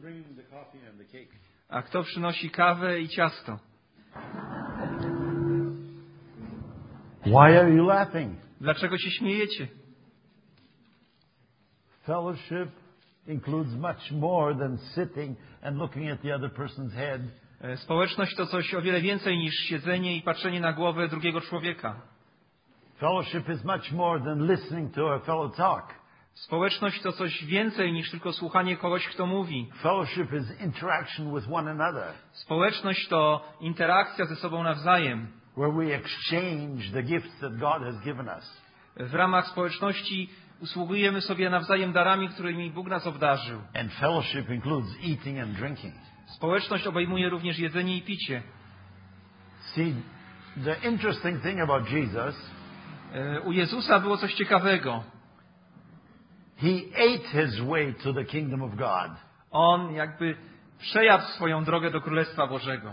A kto przynosi kawę i ciasto? Why are you laughing? Dlaczego się śmiejecie? Fellowship includes much more than sitting and looking at the other person's head. Społeczność to coś o wiele więcej niż siedzenie i patrzenie na głowę drugiego człowieka. Fellowship is much more than listening to a fellow talk. Społeczność to coś więcej niż tylko słuchanie kogoś, kto mówi. Fellowship is interaction with one another. Społeczność to interakcja ze sobą nawzajem. Where we exchange the gifts that God has given us. W ramach społeczności usługujemy sobie nawzajem darami, którymi Bóg nas obdarzył. And fellowship includes eating and drinking. Społeczność obejmuje również jedzenie i picie. See, the interesting thing about Jesus, U Jezusa było coś ciekawego. He ate His way to the kingdom of God. On jakby przejadł swoją drogę do Królestwa Bożego.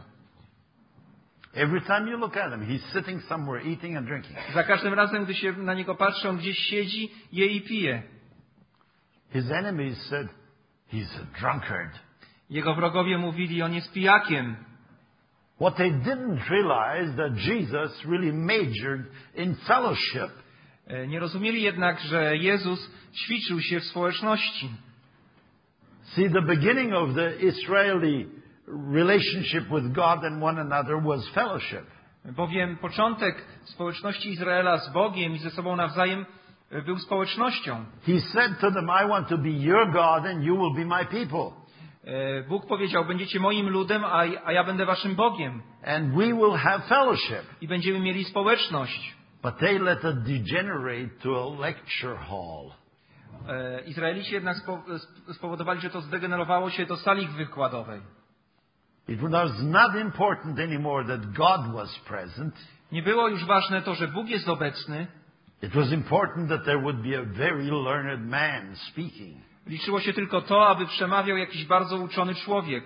Every time you look at Him, He's sitting somewhere eating and drinking. Za każdym razem, gdy się na Niego patrzy, On gdzieś siedzi, je i pije. His enemies said, He's a drunkard. Jego wrogowie mówili, On jest pijakiem. What they didn't realize that Jesus really majored in fellowship. Nie rozumieli jednak, że Jezus ćwiczył się w społeczności. See, the beginning of the Israeli relationship with God and one another was fellowship. Bowiem początek społeczności Izraela z Bogiem i ze sobą nawzajem był społecznością. He said to them, I want to be your God and you will be my people. Bóg powiedział, będziecie moim ludem, a ja będę waszym Bogiem. And we will have fellowship. I będziemy mieli społeczność. But they let it degenerate to a lecture hall. Izraelici jednak spowodowali, że to zdegenerowało się do sali wykładowej. It was not important anymore that God was present. Nie było już ważne to, że Bóg jest obecny. It was important that there would be a very learned man speaking. Liczyło się tylko to, aby przemawiał jakiś bardzo uczony człowiek.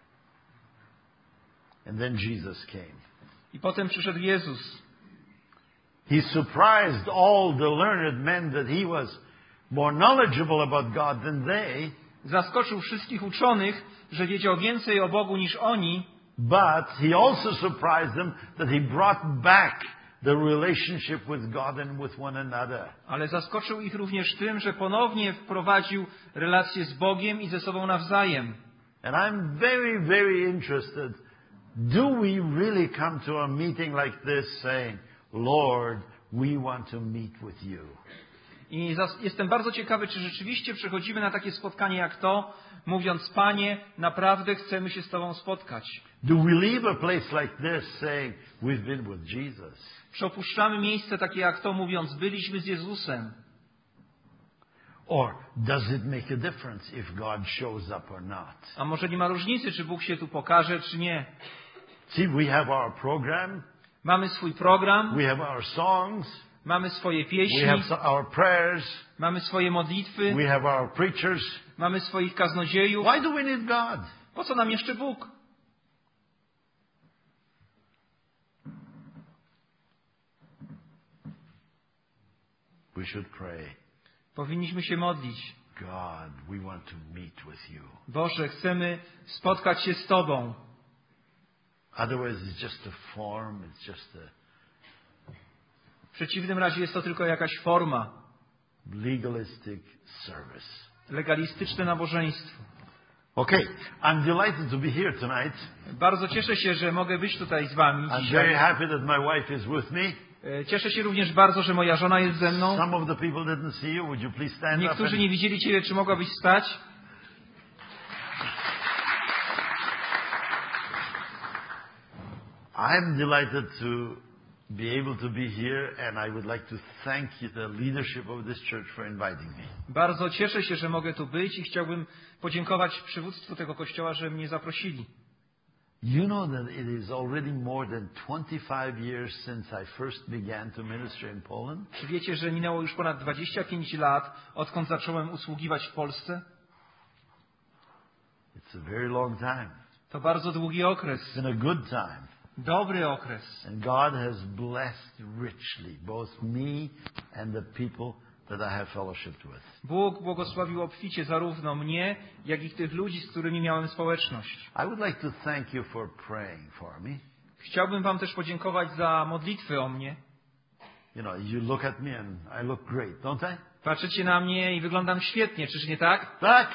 And then Jesus came. I potem przyszedł Jezus. He surprised all the learned men that he was more knowledgeable about God than they. Zaskoczył wszystkich uczonych, że wiedział więcej o Bogu niż oni. But he also surprised them that he brought back the relationship with God and with one another. Ale zaskoczył ich również tym, że ponownie wprowadził relacje z Bogiem i ze sobą nawzajem. And I'm very, very interested. Do we really come to a meeting like this saying, Lord, we want to meet with you? I jestem bardzo ciekawy, czy rzeczywiście przychodzimy na takie spotkanie jak to, mówiąc, Panie, naprawdę chcemy się z Tobą spotkać. Do we leave a place like this saying, we've been with Jesus? Czy opuszczamy miejsce takie jak to, mówiąc, byliśmy z Jezusem? Or does it make a difference if God shows up or not? A może nie ma różnicy, czy Bóg się tu pokaże, czy nie? See, we have our program. Mamy swój program. We have our songs. Mamy swoje We pieśni. have our prayers. Mamy swoje modlitwy. We have our preachers. Mamy swoich kaznodziejów. Why do we need God? Po co nam jeszcze Bóg? We should pray. Powinniśmy się modlić. God, we want to meet with you. Boże, chcemy spotkać się z Tobą. Otherwise it's just a form, it's just a W przeciwnym razie jest to tylko jakaś forma. legalistic service. Legalistyczne nabożeństwo. Okay, I'm delighted to be here tonight. Bardzo cieszę się, że mogę być tutaj z Wami I'm very dzisiaj. happy that my wife is with me. Cieszę się również bardzo, że moja żona jest ze mną. Some of the people didn't see you. Would you please stand up? Niektórzy nie widzieli Ciebie, czy mogłabyś wstać? I'm delighted to be able to be here, and I would like to thank the leadership of this church for inviting me. Bardzo cieszę się, że mogę tu być i chciałbym podziękować przywództwu tego kościoła, że mnie zaprosili. You know that it is already more than 25 years since I first began to minister in Poland? Czy wiecie, że minęło już ponad 25 lat, odkąd zacząłem usługiwać w Polsce? It's a very long time. To bardzo długi okres. It's been a good time. Dobry okres. And God has blessed richly both me and the people that I have fellowshiped with. Bóg błogosławił obficie zarówno mnie, jak i tych ludzi, z którymi miałem społeczność. I would like to thank you for praying for me. Chciałbym wam też podziękować za modlitwy o mnie. You know, you look at me and I look great, don't I? Patrzycie na mnie i wyglądam świetnie, czyż nie tak? Tak?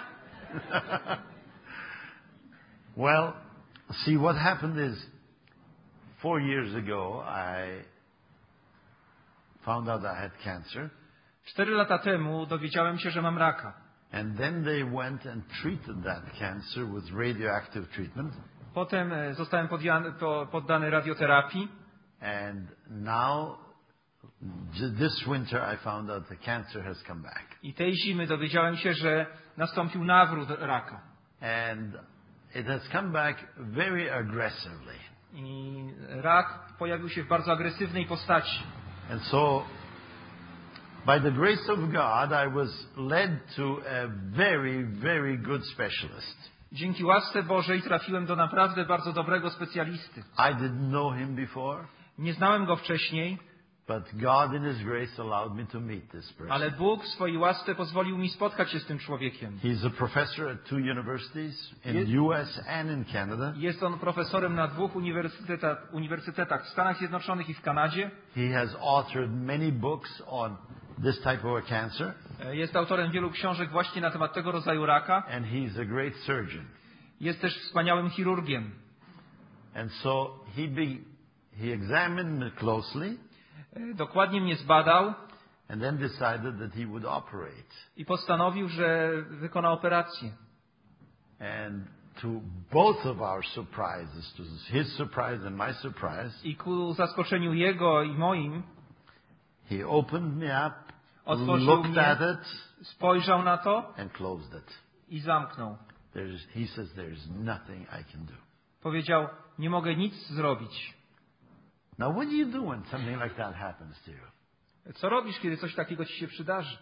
Well, see, what happened is 4 years ago I found out I had cancer. 4 lata temu dowiedziałem się, że mam raka. And then they went and treated that cancer with radioactive treatment. Potem zostałem poddany radioterapii. And now, this winter I found out the cancer has come back. I tej zimy dowiedziałem się, że nastąpił nawrót raka. And it has come back very aggressively. I rak pojawił się w bardzo agresywnej postaci. And so, by the grace of God, I was led to a very, very good specialist. Dzięki łasce Bożej trafiłem do naprawdę bardzo dobrego specjalisty. I didn't know him before, Nie znałem go wcześniej, but God in His grace allowed me to meet this person. ale Bóg w swojej łasce pozwolił mi spotkać się z tym człowiekiem. He's a professor at 2 universities in US and in Canada. Jest on profesorem na 2 uniwersytetach w Stanach Zjednoczonych i w Kanadzie. He has authored many books on this type of a cancer, Jest autorem wielu książek właśnie na temat tego rodzaju raka. and he's a great surgeon. Jest też wspaniałym chirurgiem. And so he examined me closely Dokładnie mnie zbadał and then decided that he would operate. i postanowił, że wykona operację. And to both of our surprises, to his surprise and my surprise, I ku zaskoczeniu jego i moim he opened me up, otworzył looked mnie, at it, spojrzał na to and closed it. i zamknął. He says, there's nothing I can do. Powiedział, nie mogę nic zrobić. Now, what do you do when something like that happens to you? Co robisz, kiedy coś takiego ci się przydarzy?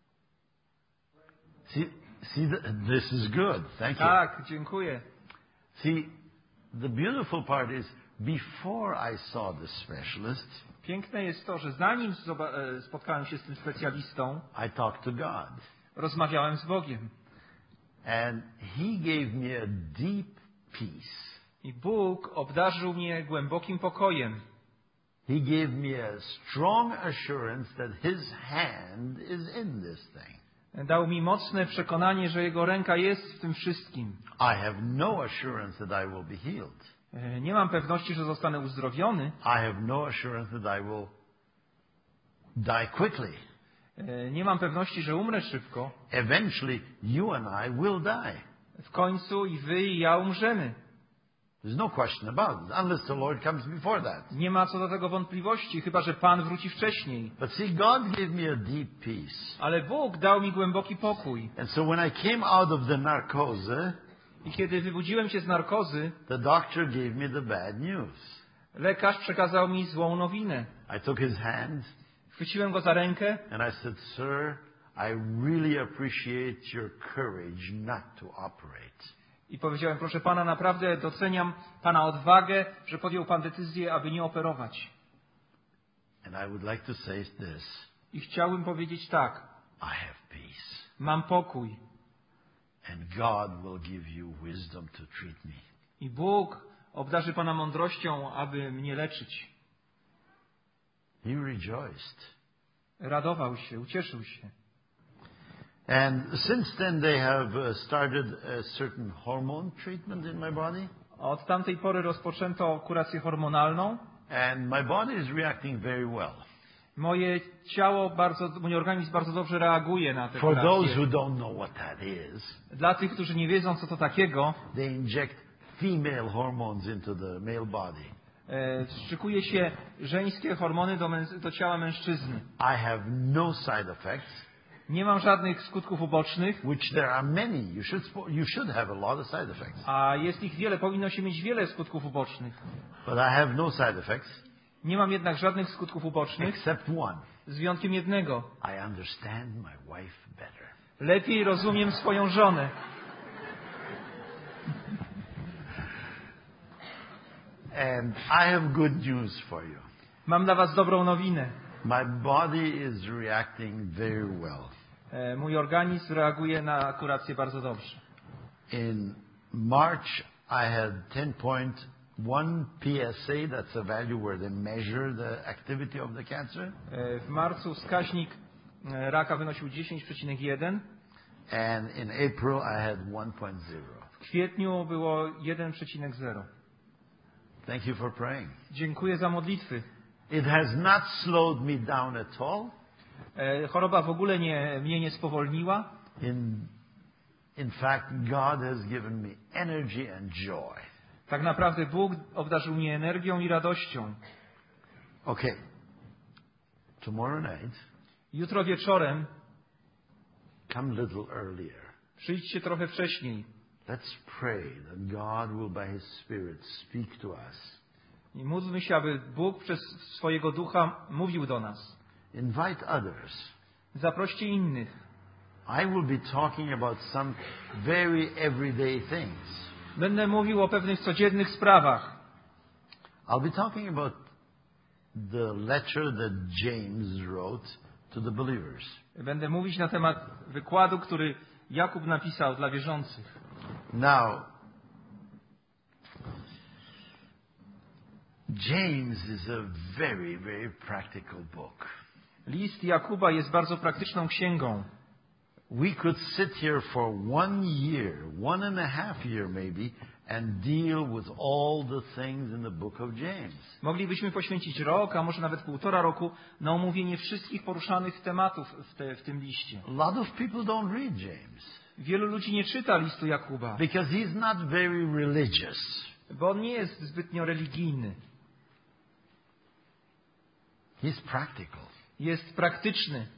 See, this is good. Thank you. Tak, dziękuję. See, the beautiful part is, before I saw the specialist, Piękne jest to, że zanim spotkałem się z tym specjalistą, I talked to God. rozmawiałem z Bogiem. And He gave me a deep peace. I Bóg obdarzył mnie głębokim pokojem. He gave me a strong assurance that His hand is in this thing. Dał mi mocne przekonanie, że Jego ręka jest w tym wszystkim. I have no assurance that I will be healed. Nie mam pewności, że zostanę uzdrowiony. I have no assurance that I will die quickly. Nie mam pewności, że umrę szybko. Eventually, you and I will die. W końcu i wy, i ja umrzemy. There's no question about it, unless the Lord comes before that. Nie ma co do tego wątpliwości, chyba że Pan wróci wcześniej. But see, God gave me a deep peace. Ale Bóg dał mi głęboki pokój. And so when I came out of the narcose, I kiedy wybudziłem się z narkozy, the doctor gave me the bad news. lekarz przekazał mi złą nowinę. I took his hand Chwyciłem go za rękę and I said, Sir, I really appreciate your courage not to operate. i powiedziałem, proszę Pana, naprawdę doceniam Pana odwagę, że podjął Pan decyzję, aby nie operować. And I would like to say this. I chciałbym powiedzieć tak, I have peace. mam pokój And God will give you wisdom to treat me. i Bóg obdarzy Pana mądrością, aby mnie leczyć. He rejoiced. Radował się, ucieszył się. And since then they have started a certain hormone treatment in my body. Od tamtej pory rozpoczęto kurację hormonalną. And my body is reacting very well. Mój organizm bardzo dobrze reaguje na te For those kuracje. who don't know what that is, Dla tych, którzy nie wiedzą, co to takiego, they inject female hormones into the male body. wstrzykuje się żeńskie hormony do ciała mężczyzny. I have no side effects, Nie mam żadnych skutków ubocznych, which there are many. You should have a lot of side effects. a jest ich wiele, powinno się mieć wiele skutków ubocznych. But I have no side effects, Nie mam jednak żadnych skutków ubocznych, except one. z wyjątkiem jednego. I understand my wife better. Lepiej rozumiem swoją żonę. And I have good news for you. Mam dla was dobrą nowinę. My body is reacting very well. Mój organizm reaguje na kurację bardzo dobrze. In March, I had 10.1 PSA. That's a value where they measure the activity of the cancer. W marcu wskaźnik raka wynosił 10,1. And in April, I had 1.0. W kwietniu było 1,0. Thank you for praying. Dziękuję za modlitwy. It has not slowed me down at all. Choroba w ogóle mnie nie spowolniła. In fact, God has given me energy and joy. Tak naprawdę Bóg obdarzył mnie energią i radością. Okay. Tomorrow night, Jutro wieczorem come a little earlier. przyjdźcie trochę wcześniej. Let's pray that God will by His Spirit speak to us. I módlmy się, aby Bóg przez swojego Ducha mówił do nas. Invite others. Zaproście innych. I will be talking about some very everyday things. Będę mówił o pewnych codziennych sprawach. I'll be talking about the letter that James wrote to the believers. Będę mówić na temat wykładu, który Jakub napisał dla wierzących. Now, James is a very, very practical book. List Jakuba jest bardzo praktyczną księgą. We could sit here for 1 year, 1.5 years maybe, and deal with all the things in the book of James. Moglibyśmy poświęcić rok, a może nawet 1,5 roku na omówienie wszystkich poruszanych tematów w tym liście. A lot of people don't read James. Wielu ludzi nie czyta listu Jakuba, Because he's not very religious. bo on nie jest zbytnio religijny. He's practical. Jest praktyczny.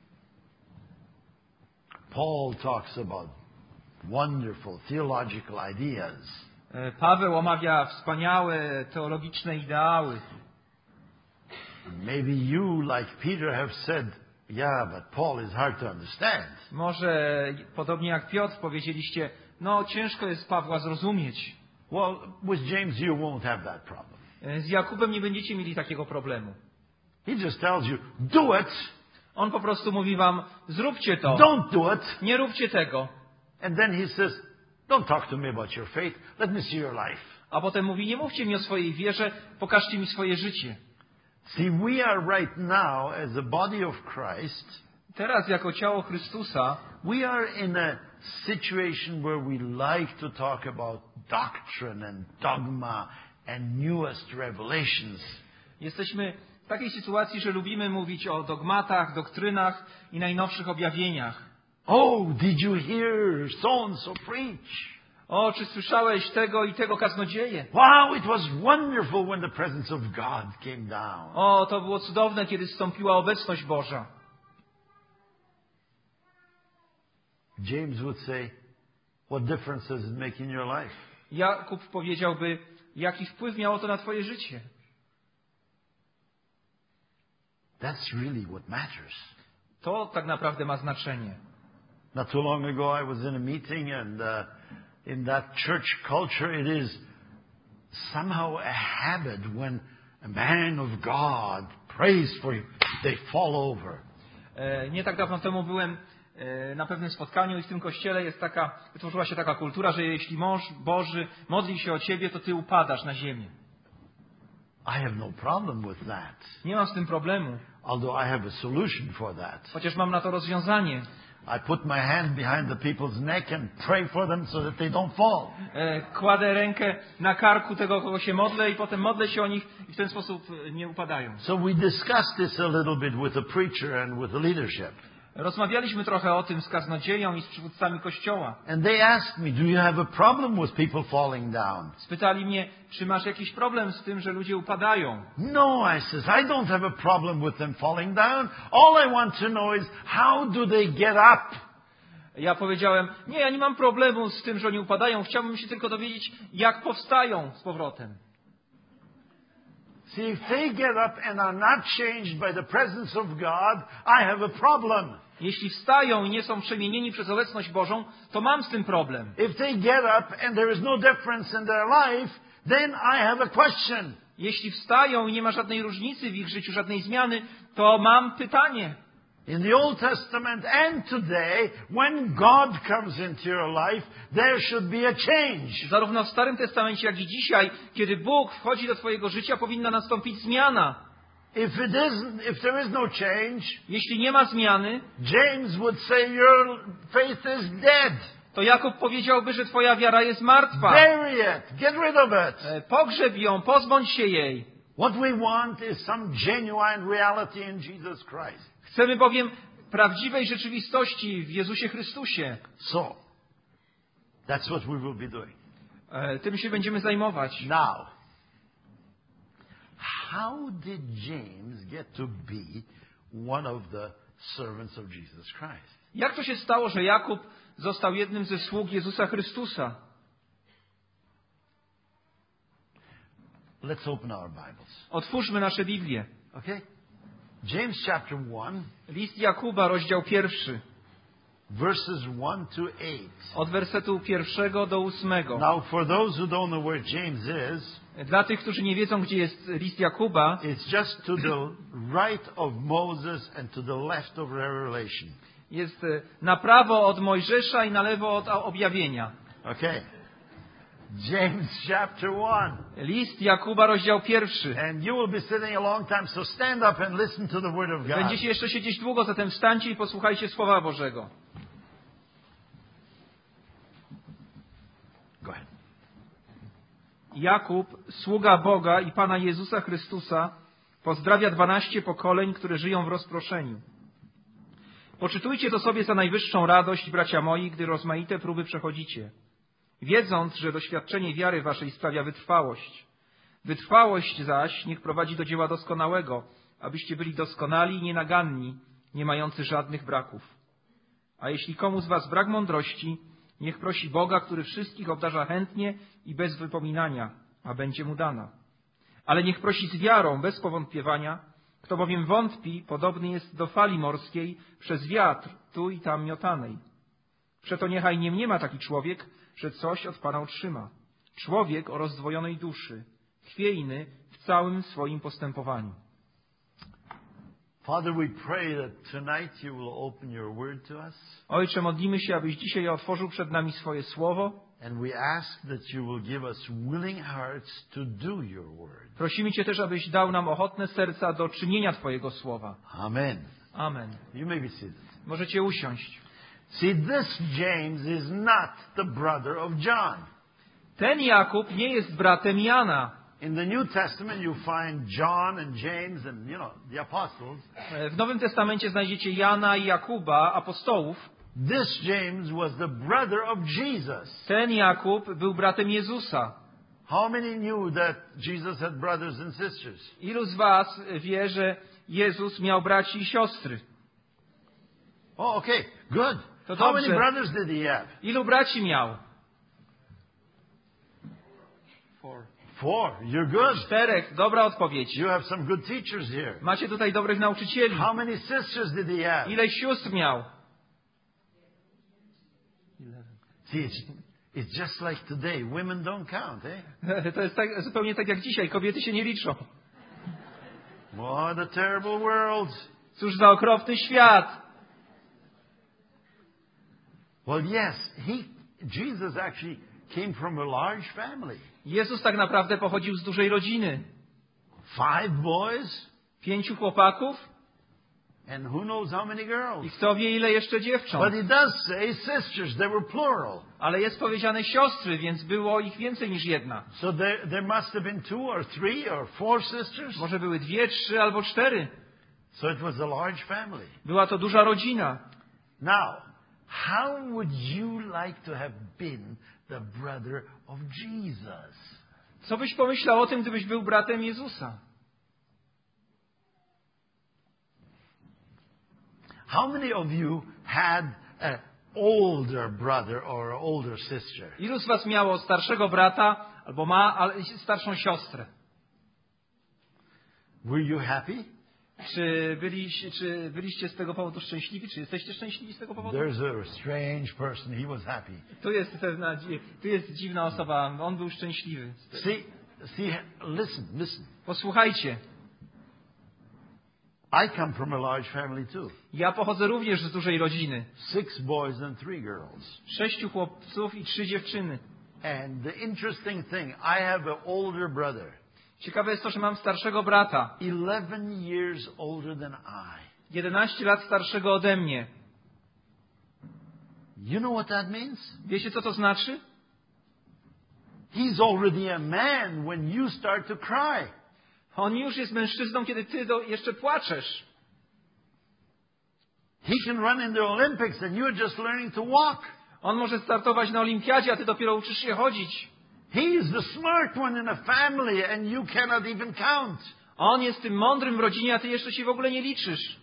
Paul talks about wonderful theological ideas. Paweł omawia wspaniałe teologiczne ideały. Maybe you, like Peter, have said, yeah, but Paul is hard to understand. Może podobnie jak Piotr powiedzieliście, no ciężko jest Pawła zrozumieć. Well, with James you won't have that problem. Z Jakubem nie będziecie mieli takiego problemu. He just tells you, do it. On po prostu mówi wam, zróbcie to. Don't do it. Nie róbcie tego. And then he says, don't talk to me about your faith. Let me see your life. A potem mówi, nie mówcie mi o swojej wierze, pokażcie mi swoje życie. See, we are right now, as a body of Christ, Teraz jako ciało Chrystusa we are in a situation where we like to talk about doctrine and dogma and newest revelations. jesteśmy w takiej sytuacji, że lubimy mówić o dogmatach, doktrynach i najnowszych objawieniach. Oh, did you hear so-and-so preach? O, czy słyszałeś tego i tego kaznodzieję? Wow, it was wonderful when the presence of God came down. O, to było cudowne, kiedy zstąpiła obecność Boża. James would say, what difference does it make in your life? Jakub powiedziałby, jaki wpływ miało to na twoje życie. That's really what matters. To tak naprawdę ma znaczenie. Not too long ago I was in a meeting and in that church culture it is somehow a habit when a man of God prays for you, they fall over. Nie tak dawno temu byłem na pewnym spotkaniu i w tym kościele wytworzyła się taka kultura, że jeśli mąż Boży modli się o ciebie, to ty upadasz na ziemię. I have no problem with that. Nie mam z tym problemu, Although I have a solution for that. chociaż mam na to rozwiązanie. I put my hand behind the people's neck and pray for them so that they don't fall. Kładę rękę na karku tego, kogo się modlę i potem modlę się o nich i w ten sposób nie upadają. So we discussed this a little bit with the preacher and with the leadership. Rozmawialiśmy trochę o tym z kaznodzieją i z przywódcami kościoła. And they asked me, do you have a problem with people falling down? Spytali mnie, czy masz jakiś problem z tym, że ludzie upadają? No, I says, I don't have a problem with them falling down. All I want to know is how do they get up? Ja powiedziałem, nie, ja nie mam problemu z tym, że oni upadają. Chciałbym się tylko dowiedzieć, jak powstają z powrotem. See, if they get up and are not changed by the presence of God, I have a problem. Jeśli wstają i nie są przemienieni przez obecność Bożą, to mam z tym problem. If they get up and there is no difference in their life, then I have a question. Jeśli wstają i nie ma żadnej różnicy w ich życiu, żadnej zmiany, to mam pytanie. In the Old Testament and today, when God comes into your life, there should be a change. Zarówno w Starym Testamencie, jak i dzisiaj, kiedy Bóg wchodzi do twojego życia, powinna nastąpić zmiana. If there is no change, Jeśli nie ma zmiany, James would say your faith is dead. to Jakub powiedziałby, że twoja wiara jest martwa. Bury it. Get rid of it. Pogrzeb ją, pozbądź się jej. What we want is some genuine reality in Jesus Christ. Chcemy bowiem prawdziwej rzeczywistości w Jezusie Chrystusie. So, that's what we will be doing. Tym się będziemy zajmować. Now, how did James get to be one of the servants of Jesus Christ? Jak to się stało, że Jakub został jednym ze sług Jezusa Chrystusa? Let's open our Bibles. Otwórzmy nasze Biblię. Okay? James chapter 1, List Jakuba, rozdział 1, verses 1 to 8. od wersetu 1 do 8. Now, for those who don't know where James is, Dla tych, którzy nie wiedzą, gdzie jest list Jakuba, it's just to the right of Moses and to the left of Revelation. jest na prawo od Mojżesza i na lewo od objawienia. Okay? James chapter 1. List Jakuba, rozdział 1. And you will be sitting a long time, so stand up and listen to the word of God. Będziecie jeszcze siedzieć długo, zatem wstańcie i posłuchajcie Słowa Bożego. Go ahead. Jakub, sługa Boga i Pana Jezusa Chrystusa, pozdrawia 12 pokoleń, które żyją w rozproszeniu. Poczytujcie to sobie za najwyższą radość, bracia moi, gdy rozmaite próby przechodzicie, wiedząc, że doświadczenie wiary waszej sprawia wytrwałość. Wytrwałość zaś niech prowadzi do dzieła doskonałego, abyście byli doskonali i nienaganni, nie mający żadnych braków. A jeśli komu z was brak mądrości, niech prosi Boga, który wszystkich obdarza chętnie i bez wypominania, a będzie mu dana. Ale niech prosi z wiarą, bez powątpiewania. Kto bowiem wątpi, podobny jest do fali morskiej przez wiatr tu i tam miotanej. Przeto niechaj nie mniema taki człowiek, że coś od Pana otrzyma. Człowiek o rozdwojonej duszy, chwiejny w całym swoim postępowaniu. Father, we pray that tonight you will open your word to us. Ojcze, modlimy się, abyś dzisiaj otworzył przed nami swoje słowo. And we ask that you will give us willing hearts to do your word. Prosimy Cię też, abyś dał nam ochotne serca do czynienia Twojego słowa. Amen. Amen. You may be seated. Możecie usiąść. See, this James is not the brother of John. Ten Jakub nie jest bratem Jana. In the New Testament you find John and James and, the apostles. W Nowym Testamencie znajdziecie Jana i Jakuba, apostołów. This James was the brother of Jesus. Ten Jakub był bratem Jezusa. How many knew that Jesus had brothers and sisters? Ilu z was wie, że Jezus miał braci i siostry? Oh, okay. Good. To How many dobrze. brothers did he have? Ilu braci miał? 4. You're good. 4. Dobra odpowiedź. You have some good teachers here. Macie tutaj dobrych nauczycieli. How many sisters did he have? Ile sióstr miał? See, it's just like today. Women don't count, eh? To jest zupełnie tak jak dzisiaj. Kobiety się nie liczą. What a terrible world. Cóż za okropny świat. Well, yes, Jesus actually came from a large family. Jezus tak naprawdę pochodził z dużej rodziny. 5 boys 5 chłopaków and who knows how many girls. i kto wie ile jeszcze dziewcząt. But he does say sisters, they were plural. Ale jest powiedziane siostry, więc było ich więcej niż jedna. So there must have been 2 or 3 or 4 sisters. Może były 2, 3 albo 4. So it was a large family. Była to duża rodzina. Now, how would you like to have been the brother of Jesus? Co byś pomyślał o tym, gdybyś był bratem Jezusa? How many of you had an older brother or an older sister? Ilu z was miało starszego brata albo ma starszą siostrę? Were you happy? Czy byliście z tego powodu szczęśliwi? Czy jesteście szczęśliwi z tego powodu? There's a strange person. He was happy. Tu jest dziwna osoba. On był szczęśliwy. See, see, listen. Posłuchajcie. I come from a large family too. Ja pochodzę również z dużej rodziny. 6 boys and 3 girls. 6 chłopców i 3 dziewczyny. And the interesting thing, I have an older brother. Ciekawe jest to, że mam starszego brata. 11 years older than I. 11 lat starszego ode mnie. You know what that means? Wiecie, co to znaczy? He's already a man when you start to cry. On już jest mężczyzną, kiedy ty jeszcze płaczesz. He can run in the Olympics and you're just learning to walk. On może startować na olimpiadzie, a ty dopiero uczysz się chodzić. He is the smart one in a family and you cannot even count. On jest tym mądrym w rodzinie, a ty jeszcze się w ogóle nie liczysz.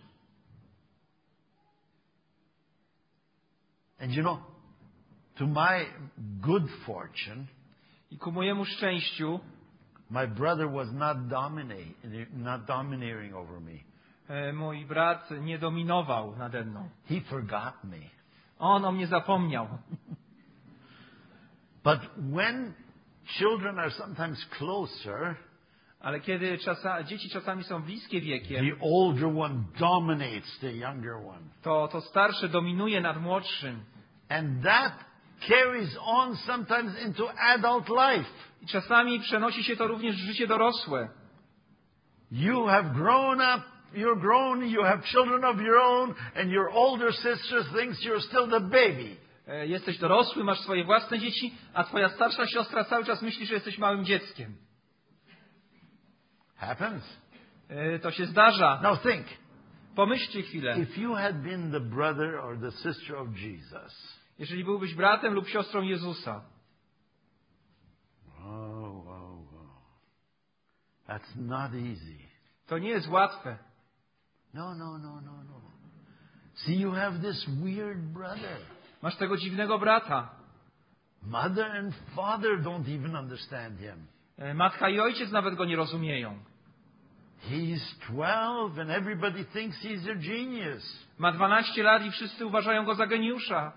And you know, to my good fortune, I ku mojemu szczęściu, my brother was not domineering over me. Mój brat nie dominował nade mną. He forgot me. On o mnie zapomniał. But when children are sometimes closer, Ale kiedy dzieci czasami są bliskie wiekiem, the older one dominates the younger one. to starszy dominuje nad młodszym. And that carries on sometimes into adult life. I czasami przenosi się to również w życie dorosłe. You have grown up, you're grown, you have children of your own, and your older sister thinks you're still the baby. Jesteś dorosły, masz swoje własne dzieci, a twoja starsza siostra cały czas myśli, że jesteś małym dzieckiem. Happens. To się zdarza. Now think. Pomyślcie chwilę. If you had been the brother or the sister of Jesus. Jeżeli byłbyś bratem lub siostrą Jezusa. That's not easy. To nie jest łatwe. No. See, you have this weird brother. Masz tego dziwnego brata. Mother and father don't even understand him. Matka i ojciec nawet go nie rozumieją. He's 12 and everybody thinks he's a genius. Ma 12 lat i wszyscy uważają go za geniusza.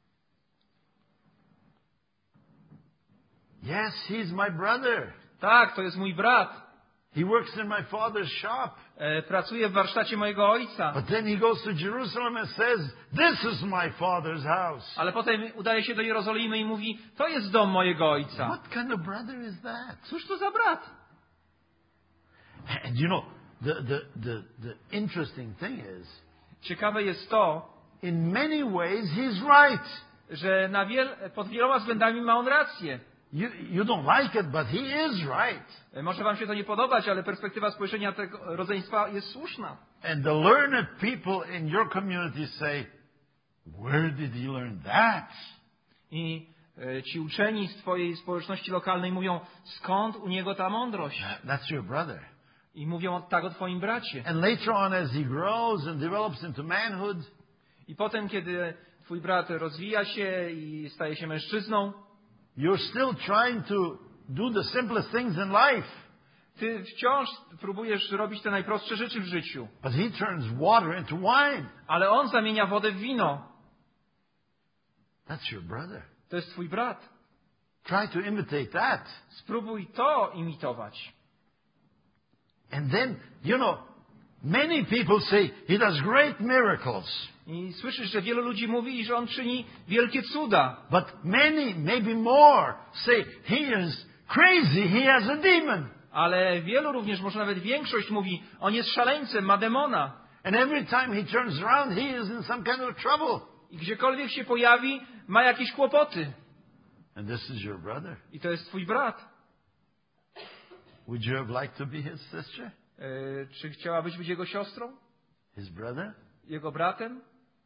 Yes, he's my brother. Tak, to jest mój brat. He works in my father's shop. Pracuje w warsztacie mojego ojca. But then he goes to Jerusalem and says, "This is my father's house." Ale potem udaje się do Jerozolimy i mówi, to jest dom mojego ojca. What kind of brother is that? Cóż to za brat? And you know, the interesting thing is, Ciekawe jest to, in many ways he's right. że pod wieloma względami ma on rację. You don't like it, but he is right. Może wam się to nie podobać, ale perspektywa spojrzenia tego rodzeństwa jest słuszna. And the learned people in your community say, where did he learn that? I ci uczeni z twojej społeczności lokalnej mówią, skąd u niego ta mądrość? That's your brother. I mówią tak o twoim bracie. And later on, as he grows and develops into manhood, I potem, kiedy twój brat rozwija się i staje się mężczyzną, you're still trying to do the simplest things in life. ty wciąż próbujesz robić te najprostsze rzeczy w życiu. But he turns water into wine. Ale on zamienia wodę w wino. That's your brother. To jest twój brat. Try to imitate that. Spróbuj to imitować. And then, you know, many people say he does great miracles. I słyszysz, że wielu ludzi mówi, że on czyni wielkie cuda. But many, maybe more, say he is crazy, he has a demon. Ale wielu również, może nawet większość mówi, on jest szaleńcem, ma demona. And every time he turns around, he is in some kind of trouble. I gdziekolwiek się pojawi, ma jakieś kłopoty. And this is your brother. I to jest twój brat. Would you have liked to be his sister? Czy chciałabyś być jego siostrą? His brother? Jego bratem?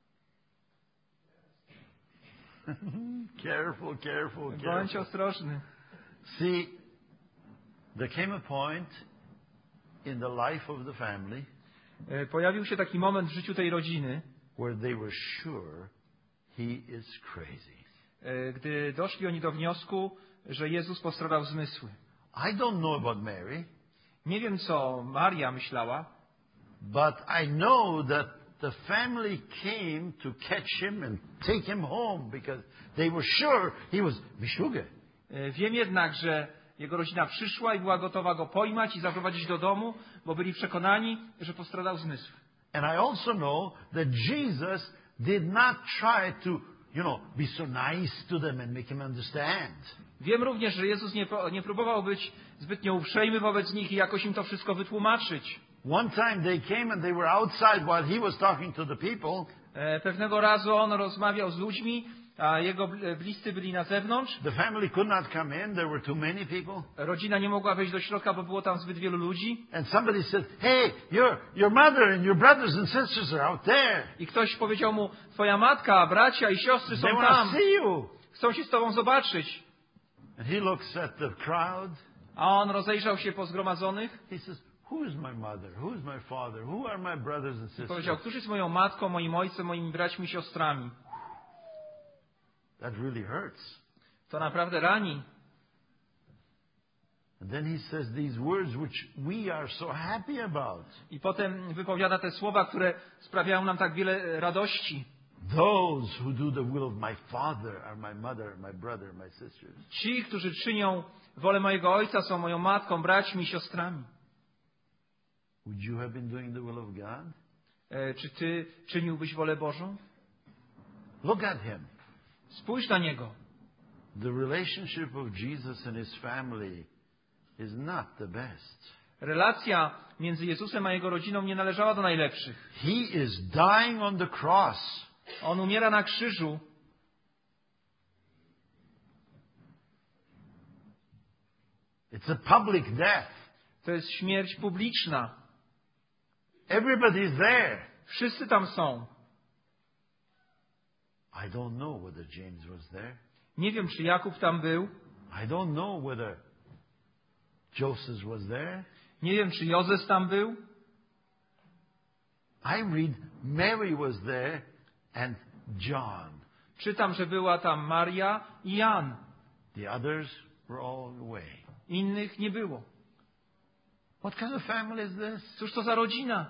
Careful. Bądź ostrożny. See, there came a point in the life of the family Pojawił się taki moment w życiu tej rodziny, where they were sure he is crazy. gdy doszli oni do wniosku, że Jezus postradał zmysły. I don't know about Mary, Nie wiem, co Maria myślała, but I know that the family came to catch him and take him home because they were sure he was Meshuggah. Wiem jednak, że Jego rodzina przyszła i była gotowa go pojmać i zaprowadzić do domu, bo byli przekonani, że postradał zmysł. And I also know that Jesus did not try to, be so nice to them and make them understand. Wiem również, że Jezus nie próbował być zbytnio uprzejmy wobec nich i jakoś im to wszystko wytłumaczyć. One time they came and they were outside while he was talking to the people. Pewnego razu on rozmawiał z ludźmi, a jego bliscy byli na zewnątrz. The family could not come in. There were too many people. Rodzina nie mogła wejść do środka, bo było tam zbyt wielu ludzi. And somebody said, "Hey, your mother and your brothers and sisters are out there. I ktoś powiedział mu, twoja matka, bracia i siostry są They want to tam. see you." Chcą się z tobą zobaczyć. And he looks at the crowd. A on rozejrzał się po zgromadzonych. He says, "Who is my mother? Who is my father? Who are my brothers and I sisters?" powiedział, któż jest moją matką, moim ojcem, moimi braćmi i siostrami. That really hurts. To naprawdę rani. And then he says these words which we are so happy about. I potem wypowiada te słowa, które sprawiają nam tak wiele radości. Those who do the will of my Father are my mother, my brother, my sisters. Ci, którzy czynią wolę mojego Ojca, są moją matką, braćmi i siostrami. Would you have been doing the will of God? Czy ty czyniłbyś wolę Bożą? Look at him. Spójrz na Niego. The relationship of Jesus and his family is not the best. Relacja między Jezusem a Jego rodziną nie należała do najlepszych. He is dying on the cross. On umiera na krzyżu. It's a public death. To jest śmierć publiczna. Everybody's there. Wszyscy tam są. I don't know whether James was there. Nie wiem, czy Jakub tam był. I don't know whether Joseph was there. Nie wiem, czy Józef tam był. I read Mary was there and John. Czytam, że była tam Maria i Jan. The others were all away. Innych nie było. What kind of family is this? Cóż to za rodzina?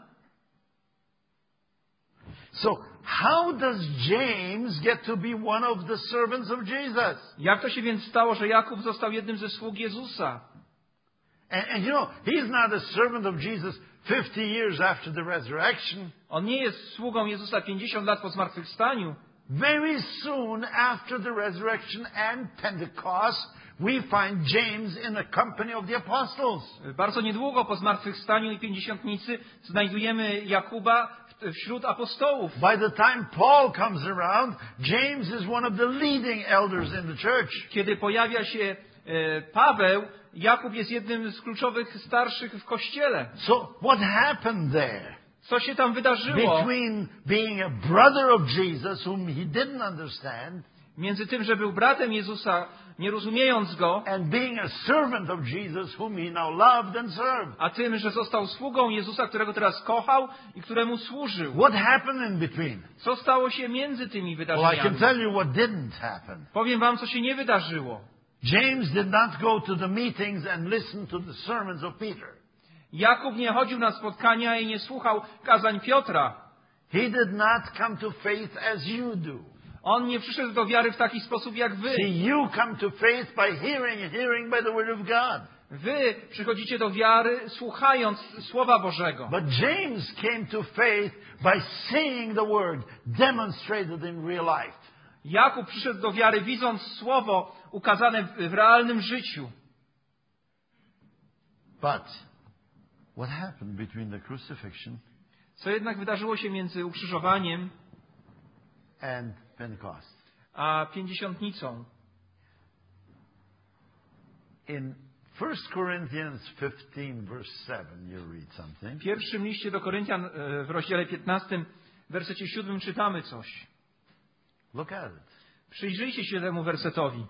So, how does James get to be one of the servants of Jesus? Jak to się więc stało, że Jakub został jednym ze sług Jezusa? And he's not a servant of Jesus 50 years after the resurrection. On nie jest sługą Jezusa 50 lat po zmartwychwstaniu. Very soon after the resurrection and Pentecost, we find James in the company of the apostles. Bardzo niedługo po zmartwychwstaniu i pięćdziesiątnicy znajdujemy Jakuba wśród apostołów. By the time Paul comes around, James is one of the leading elders in the church. Kiedy pojawia się Paweł, Jakub jest jednym z kluczowych starszych w Kościele. So what happened there? Co się tam wydarzyło? Between being a brother of Jesus, whom he didn't understand, Między tym, że był bratem Jezusa, nie rozumiejąc Go, and being a servant of Jesus, whom he now loved and served. a tym, że został sługą Jezusa, którego teraz kochał i któremu służył. What happened in between? Co stało się między tymi Well, I can wydarzeniami? tell you what didn't happen. Powiem wam, co się nie wydarzyło. James did not go to the meetings and listen to the sermons of Peter. Jakub nie chodził na spotkania i nie słuchał kazań Piotra. He did not come to faith as you do. On nie przyszedł do wiary w taki sposób jak wy. See, you come to faith by hearing and hearing by the word of God. Wy przychodzicie do wiary słuchając Słowa Bożego. But James came to faith by seeing the word demonstrated in real life. Jakub przyszedł do wiary widząc Słowo ukazane w realnym życiu. But what happened between the crucifixion Co jednak wydarzyło się między ukrzyżowaniem and Pentecost? a pięćdziesiątnicą? In 1 Corinthians 15 verse 7 you read something. W pierwszym liście do Koryntian w rozdziale 15, w wersecie 7 czytamy coś. Look at it. Przyjrzyjcie się temu wersetowi.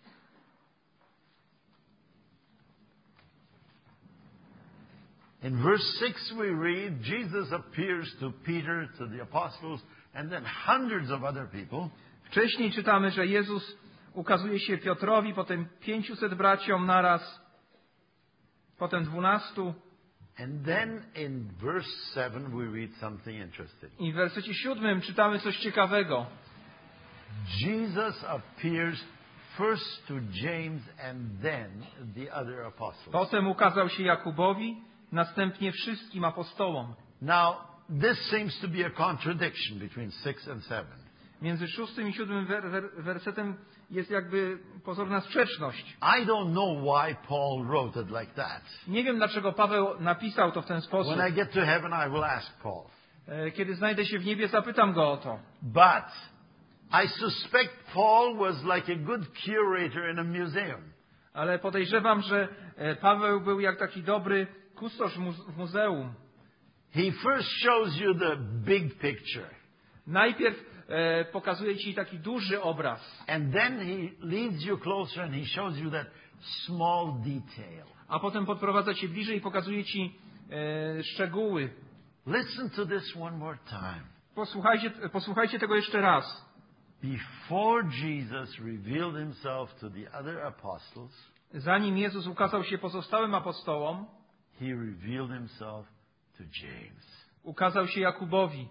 In verse 6 we read, Jesus appears to Peter, to the apostles, and then hundreds of other people. Wcześniej czytamy, że Jezus ukazuje się Piotrowi, potem 500 braciom naraz, potem 12. And then in verse 7 we read something interesting. I w wersecie 7 czytamy coś ciekawego. Jesus appears first to James and then the other apostles. Potem ukazał się Jakubowi, następnie wszystkim apostołom. Now, this seems to be a contradiction between 6 and 7. Między 6 i 7 wersetem jest jakby pozorna sprzeczność. I don't know why Paul wrote it like that. Nie wiem, dlaczego Paweł napisał to w ten sposób. When I get to heaven, I will ask Paul. Kiedy znajdę się w niebie, zapytam go o to. But I suspect Paul was like a good curator in a museum. Ale podejrzewam, że Paweł był jak taki dobry kustosz w muzeum. He first shows you the big picture. Najpierw pokazuje ci taki duży obraz. And then he leads you closer and he shows you that small detail. A potem podprowadza cię bliżej i pokazuje ci szczegóły. Listen to this one more time. Posłuchajcie tego jeszcze raz. Before Jesus revealed himself to the other apostles, Zanim Jezus ukazał się pozostałym apostołom, he revealed himself to James. ukazał się Jakubowi.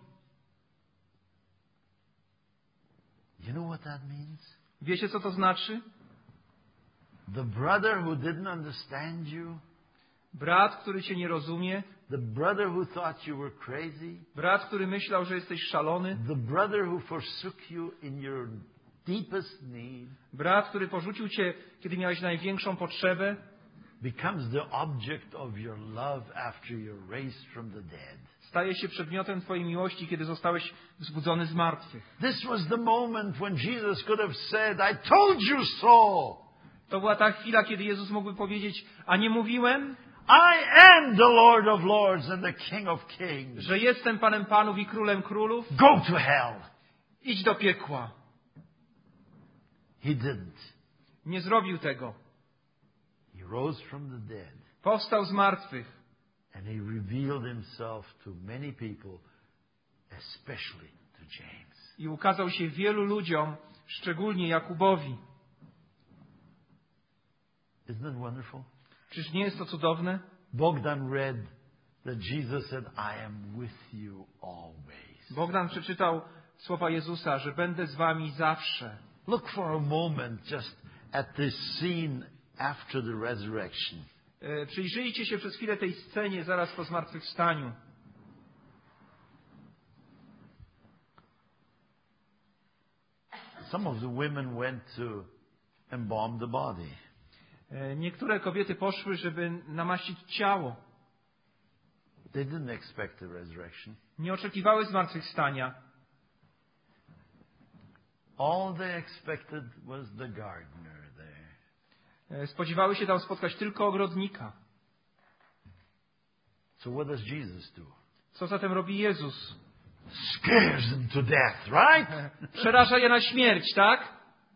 You know what that means? Wiecie, co to znaczy? The brother who didn't understand you, Brat, który cię nie rozumie, the brother who thought you were crazy, brat, który myślał, że jesteś szalony, the brother who forsook you in your deepest need, brat, który porzucił cię, kiedy miałeś największą potrzebę, becomes the object of your love after you're raised from the dead. staje się przedmiotem twojej miłości, kiedy zostałeś wzbudzony z martwych. This was the moment when Jesus could have said, I told you so. To była ta chwila, kiedy Jezus mógłby powiedzieć, a nie mówiłem, I am the Lord of Lords and the King of Kings. że jestem Panem Panów i Królem Królów? Go to hell. Idź do piekła. He didn't. Nie zrobił tego. He rose from the dead Powstał z martwych and he revealed himself to many people, especially to James. i ukazał się wielu ludziom, szczególnie Jakubowi. Isn't it wonderful? Czyż nie jest to cudowne? Bogdan read that Jesus said, I am with you always. Bogdan przeczytał słowa Jezusa, że będę z wami zawsze. Look for a moment just at this scene after the resurrection. Przyjrzyjcie się przez chwilę tej scenie zaraz po zmartwychwstaniu. Some of the women went to embalm the body. Niektóre kobiety poszły, żeby namaścić ciało. They didn't expect the resurrection. Nie oczekiwały zmartwychwstania. All they expected was the gardener there. Spodziewały się tam spotkać tylko ogrodnika. So what does Jesus do? Co zatem robi Jezus? Scares them to death, right? Przeraża je na śmierć, tak?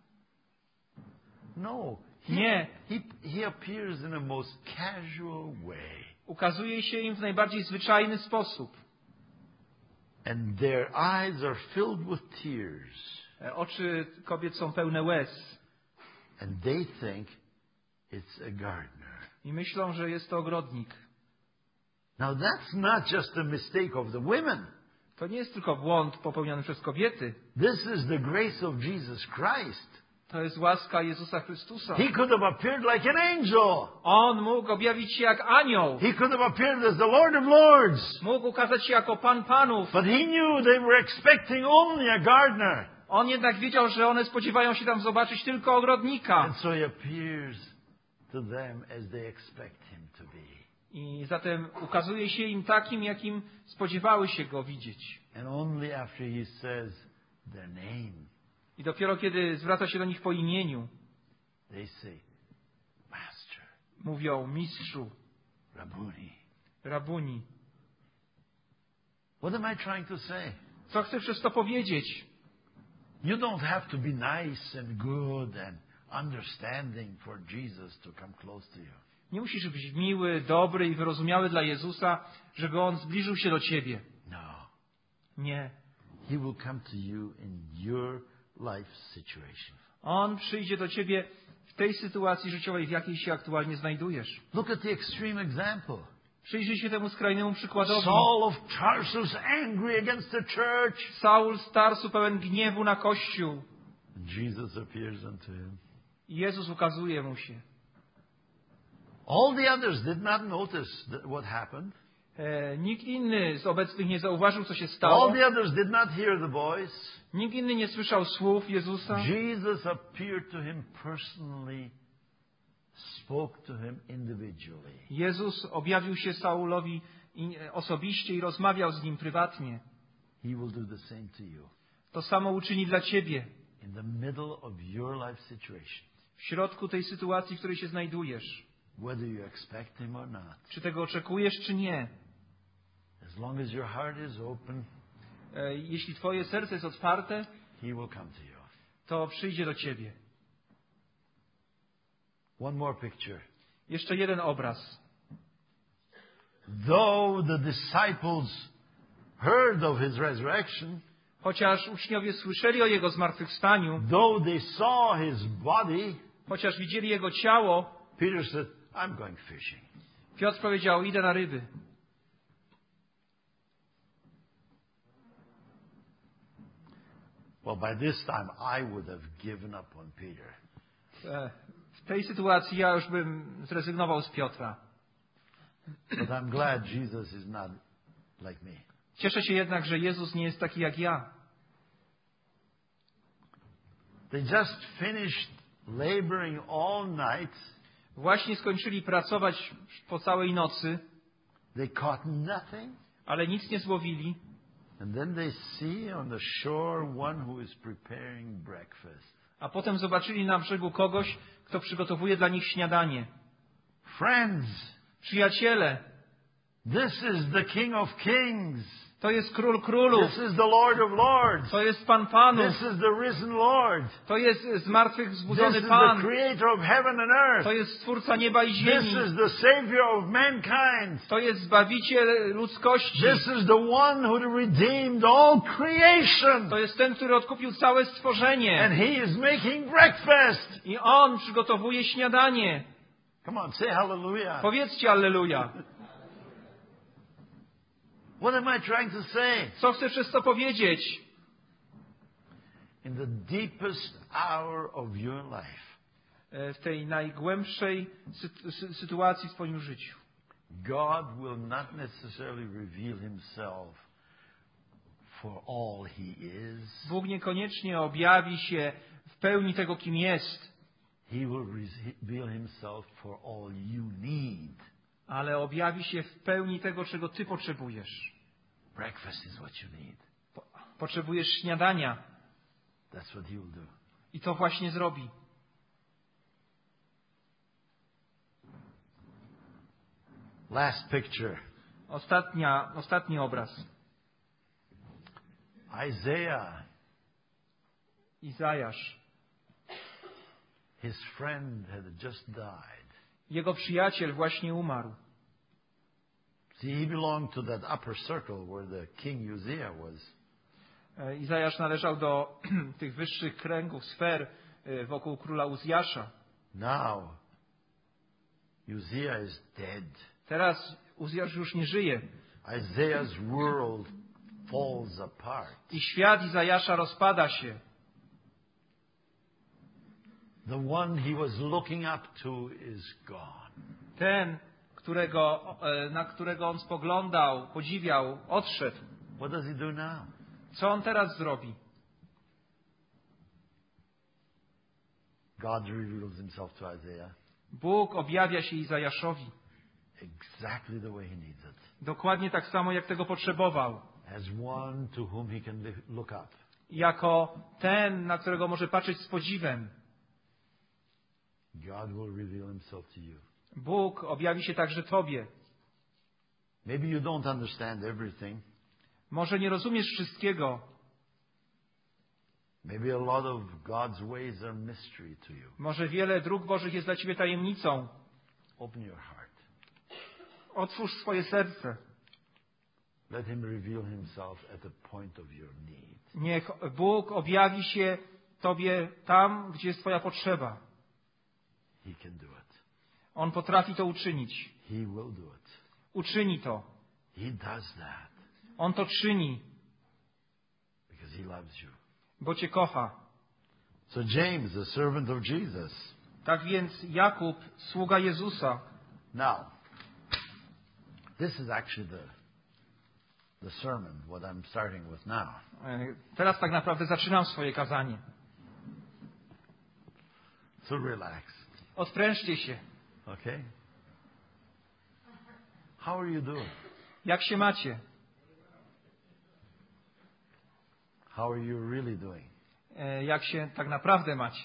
No. Nie. He appears in a most casual way. Ukazuje się im w najbardziej zwyczajny sposób. And their eyes are filled with tears. Oczy kobiet są pełne łez. And they think it's a gardener. I myślą, że jest to ogrodnik. Now that's not just a mistake of the women. To nie jest tylko błąd popełniony przez kobiety. This is the grace of Jesus Christ. To jest łaska Jezusa Chrystusa. He could have appeared like an angel. On mógł objawić się jak anioł. He could have appeared as the Lord of Lords. Mógł ukazać się jako Pan Panów. But he knew they were expecting only a gardener. On jednak wiedział, że one spodziewają się tam zobaczyć tylko ogrodnika. And so he appears to them as they expect him to be. I zatem ukazuje się im takim, jakim spodziewały się go widzieć. And only after he says their name, I dopiero kiedy zwraca się do nich po imieniu, they say, Master, mówią mistrzu, Rabboni. rabuni. What am I trying to say? Co chcę przez to powiedzieć? You don't have to be nice and good and understanding for Jesus to come close to you. Nie musisz być miły, dobry i wyrozumiały dla Jezusa, żeby On zbliżył się do ciebie. No. Nie. He will come to you in your life situation. On przyjdzie do ciebie w tej sytuacji życiowej, w jakiej się aktualnie znajdujesz. Look at the extreme example. Przyjrzyj się temu skrajnemu przykładowi. Saul of Tarsus angry against the church. Saul z Tarsu pełen gniewu na Kościół. And Jesus appears unto him. I Jezus ukazuje mu się. All the others did not notice what happened. Nikt inny z obecnych nie zauważył, co się stało. All the others did not hear the voice. Nikt inny nie słyszał słów Jezusa. Jesus appeared to him personally, spoke to him individually. Jezus objawił się Saulowi osobiście i rozmawiał z nim prywatnie. He will do the same to you. To samo uczyni dla ciebie. In the middle of your life situation. W środku tej sytuacji, w której się znajdujesz. Whether you expect him or not. Czy tego oczekujesz, czy nie. As long as your heart is open, jeśli twoje serce jest otwarte, he will come to you. to przyjdzie do ciebie. One more picture. Jeszcze jeden obraz. Though the disciples heard of his resurrection, chociaż uczniowie słyszeli o jego zmartwychwstaniu, though they saw his body, chociaż widzieli jego ciało, Peter said, I'm going fishing. Piotr powiedział, idę na ryby. Well, by this time I would have given up on Peter. W tej sytuacji ja już bym zrezygnował z Piotra. But I'm glad Jesus is not like me. Cieszę się jednak, że Jezus nie jest taki jak ja. They just finished laboring all night. Właśnie skończyli pracować po całej nocy, They caught nothing. ale nic nie złowili. And then they see on the shore one who is preparing breakfast. A potem zobaczyli na brzegu kogoś, kto przygotowuje dla nich śniadanie. Friends, Przyjaciele, this is the King of Kings. to jest Król Królów, This is the Lord of Lords. to jest Pan Panów, This is the risen Lord. to jest zmartwychwzbudzony This is Pan, the Creator of heaven and earth. to jest Stwórca nieba i This ziemi, is the Savior of mankind. to jest Zbawiciel ludzkości, This is the one who redeemed all creation. to jest ten, który odkupił całe stworzenie. And He is making breakfast. I On przygotowuje śniadanie. Come on, say hallelujah. Powiedzcie Alleluja. What am I trying to say? Co chcę przez to powiedzieć? In the deepest hour of your life, W tej najgłębszej sytuacji w twoim życiu. God will not necessarily reveal Himself for all He is. Bóg niekoniecznie objawi się w pełni tego, kim jest, He will reveal Himself for all you need. ale objawi się w pełni tego, czego ty potrzebujesz. Breakfast is what you need. Potrzebujesz śniadania That's what He will do. i to właśnie zrobi. Last picture. Ostatni obraz. Isaiah, Izajasz. his friend had just died. Jego przyjaciel właśnie umarł. See, he belonged to that upper circle where the king Uzziah was. Izajasz należał do tych wyższych kręgów, sfer wokół króla Uzjasza. Now, Uzziah is dead. Teraz Uzjasz już nie żyje. Isaiah's world falls apart. I świat Izajasza rozpada się. The one he was looking up to is gone. Ten, na którego on spoglądał, podziwiał, odszedł. What does he do now? Co on teraz zrobi? God reveals himself to Isaiah Bóg objawia się Izajaszowi. exactly the way he needs it. Dokładnie tak samo, jak tego potrzebował. As one to whom he can look up. Jako ten, na którego może patrzeć z podziwem. God will reveal himself to you. Bóg objawi się także tobie. Maybe you don't understand everything. Może nie rozumiesz wszystkiego. Maybe a lot of God's ways are mystery to you. Może wiele dróg Bożych jest dla ciebie tajemnicą. Open your heart. Otwórz swoje serce. Let him reveal himself at the point of your need. Niech Bóg objawi się tobie tam, gdzie jest twoja potrzeba. He can do it. On potrafi to uczynić. He will do it. Uczyni to. He does that On to czyni, because he loves you. bo cię kocha. So James, the servant of Jesus. Tak więc Jakub, sługa Jezusa. Now, this is actually the sermon, what I'm starting with now. Teraz tak naprawdę zaczynam swoje kazanie. So relax. Odprężcie się. Okay? How are you doing? Jak się macie? How are you really doing? Jak się tak naprawdę macie?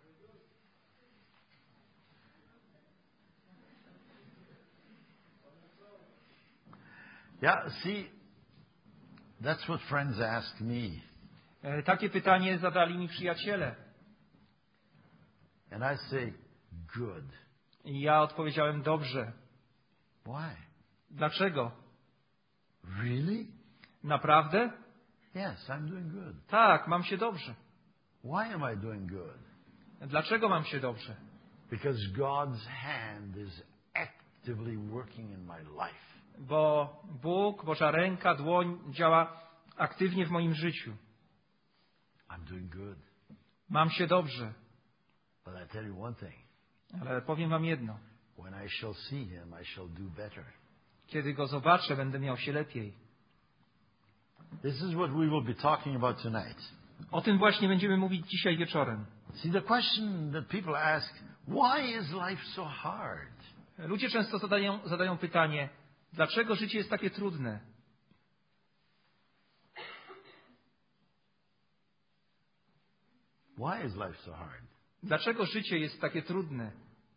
Yeah, see, that's what friends ask me. Takie pytanie zadali mi przyjaciele. And I say, good. I ja odpowiedziałem dobrze. Why? Dlaczego? Really? Naprawdę? Yes, I'm doing good. Tak, mam się dobrze. Why am I doing good? Dlaczego mam się dobrze? Because God's hand is actively working in my life. Bo Bóg, Boża ręka, dłoń działa aktywnie w moim życiu. I'm doing good. Mam się dobrze. But I tell you one thing. Ale powiem wam jedno. When I shall see him, I shall do better. Kiedy Go zobaczę, będę miał się lepiej. This is what we will be talking about tonight. O tym właśnie będziemy mówić dzisiaj wieczorem. See, the question that people ask, why is life so hard? Ludzie często zadają pytanie, dlaczego życie jest takie trudne? Why is life so hard? Dlaczego życie jest takie trudne?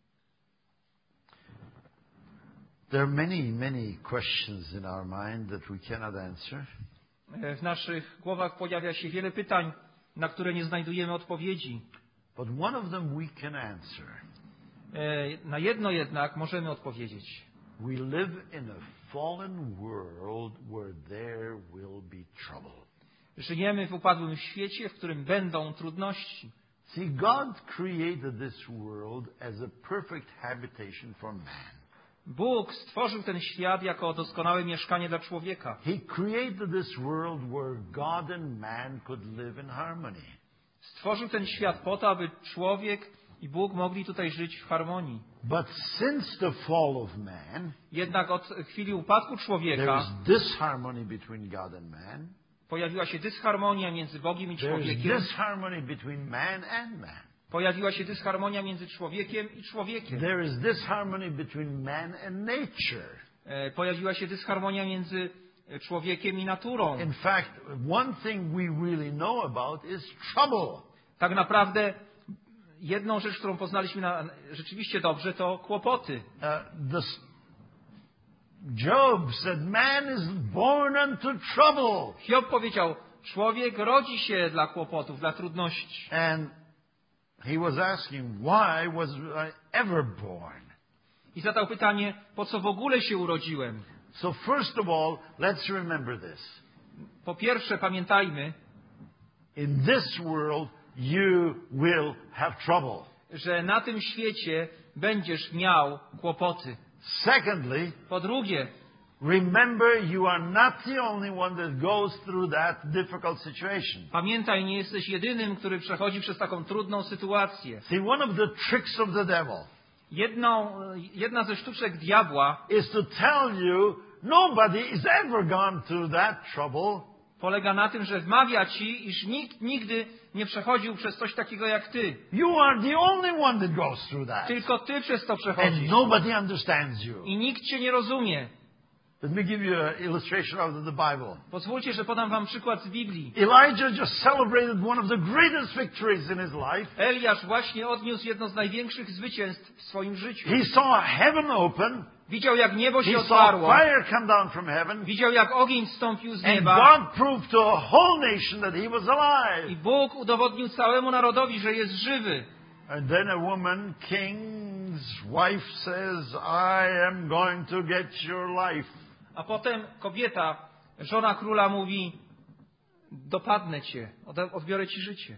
There are many questions in our mind that we cannot answer. W naszych głowach pojawia się wiele pytań, na które nie znajdujemy odpowiedzi. But one of them we can answer. Na jedno jednak możemy odpowiedzieć. We live in a fallen world where there will be trouble. Żyjemy w upadłym świecie, w którym będą trudności. See, God created this world as a perfect habitation for man. Bóg stworzył ten świat jako doskonałe mieszkanie dla człowieka. He created this world where God and man could live in harmony. Stworzył ten świat po to, aby człowiek i Bóg mogli tutaj żyć w harmonii. But since the fall of man, Jednak od chwili upadku there człowieka is disharmony between God and man. pojawiła się dysharmonia między Bogiem i There is człowiekiem. disharmony between man and man. Pojawiła się dysharmonia między człowiekiem i człowiekiem. There is disharmony between man and nature. Pojawiła się dysharmonia między człowiekiem i naturą. In fact, one thing we really know about is trouble. Tak naprawdę jedną rzecz, którą poznaliśmy rzeczywiście dobrze, to kłopoty. Job said, man is born unto trouble. Hiob powiedział, człowiek rodzi się dla kłopotów, dla trudności. And he was asking, why was I ever born? I zadał pytanie, po co w ogóle się urodziłem? So first of all, let's remember this. Po pierwsze, pamiętajmy, In this world, you will have trouble. że na tym świecie będziesz miał kłopoty. Secondly, Po drugie, remember you are not the only one that goes through that difficult situation. pamiętaj, nie jesteś jedynym, który przechodzi przez taką trudną sytuację. See, one of the tricks of the devil Jedna ze sztuczek diabła is to tell you nobody is ever gone through that trouble. polega na tym, że wmawia ci, iż nikt nigdy nie przechodził przez coś takiego jak ty. You are the only one that goes through that. Tylko ty przez to And przechodzisz. nobody understands you. I nikt cię nie rozumie. Let me give you an illustration out of the Bible. Pozwólcie, że podam wam przykład z Biblii. Elijah just celebrated one of the greatest victories in his life. Eliasz właśnie odniósł jedno z największych zwycięstw w swoim życiu. He saw heaven open. Widział, jak niebo się He saw otwarło. fire come down from heaven. Widział, jak ogień zstąpił z And nieba. God proved to a whole nation that he was I alive. Bóg udowodnił całemu narodowi, że jest żywy. And then a woman, king's wife, says, I am going to get your life. A potem kobieta, żona króla mówi, dopadnę cię, odbiorę ci życie.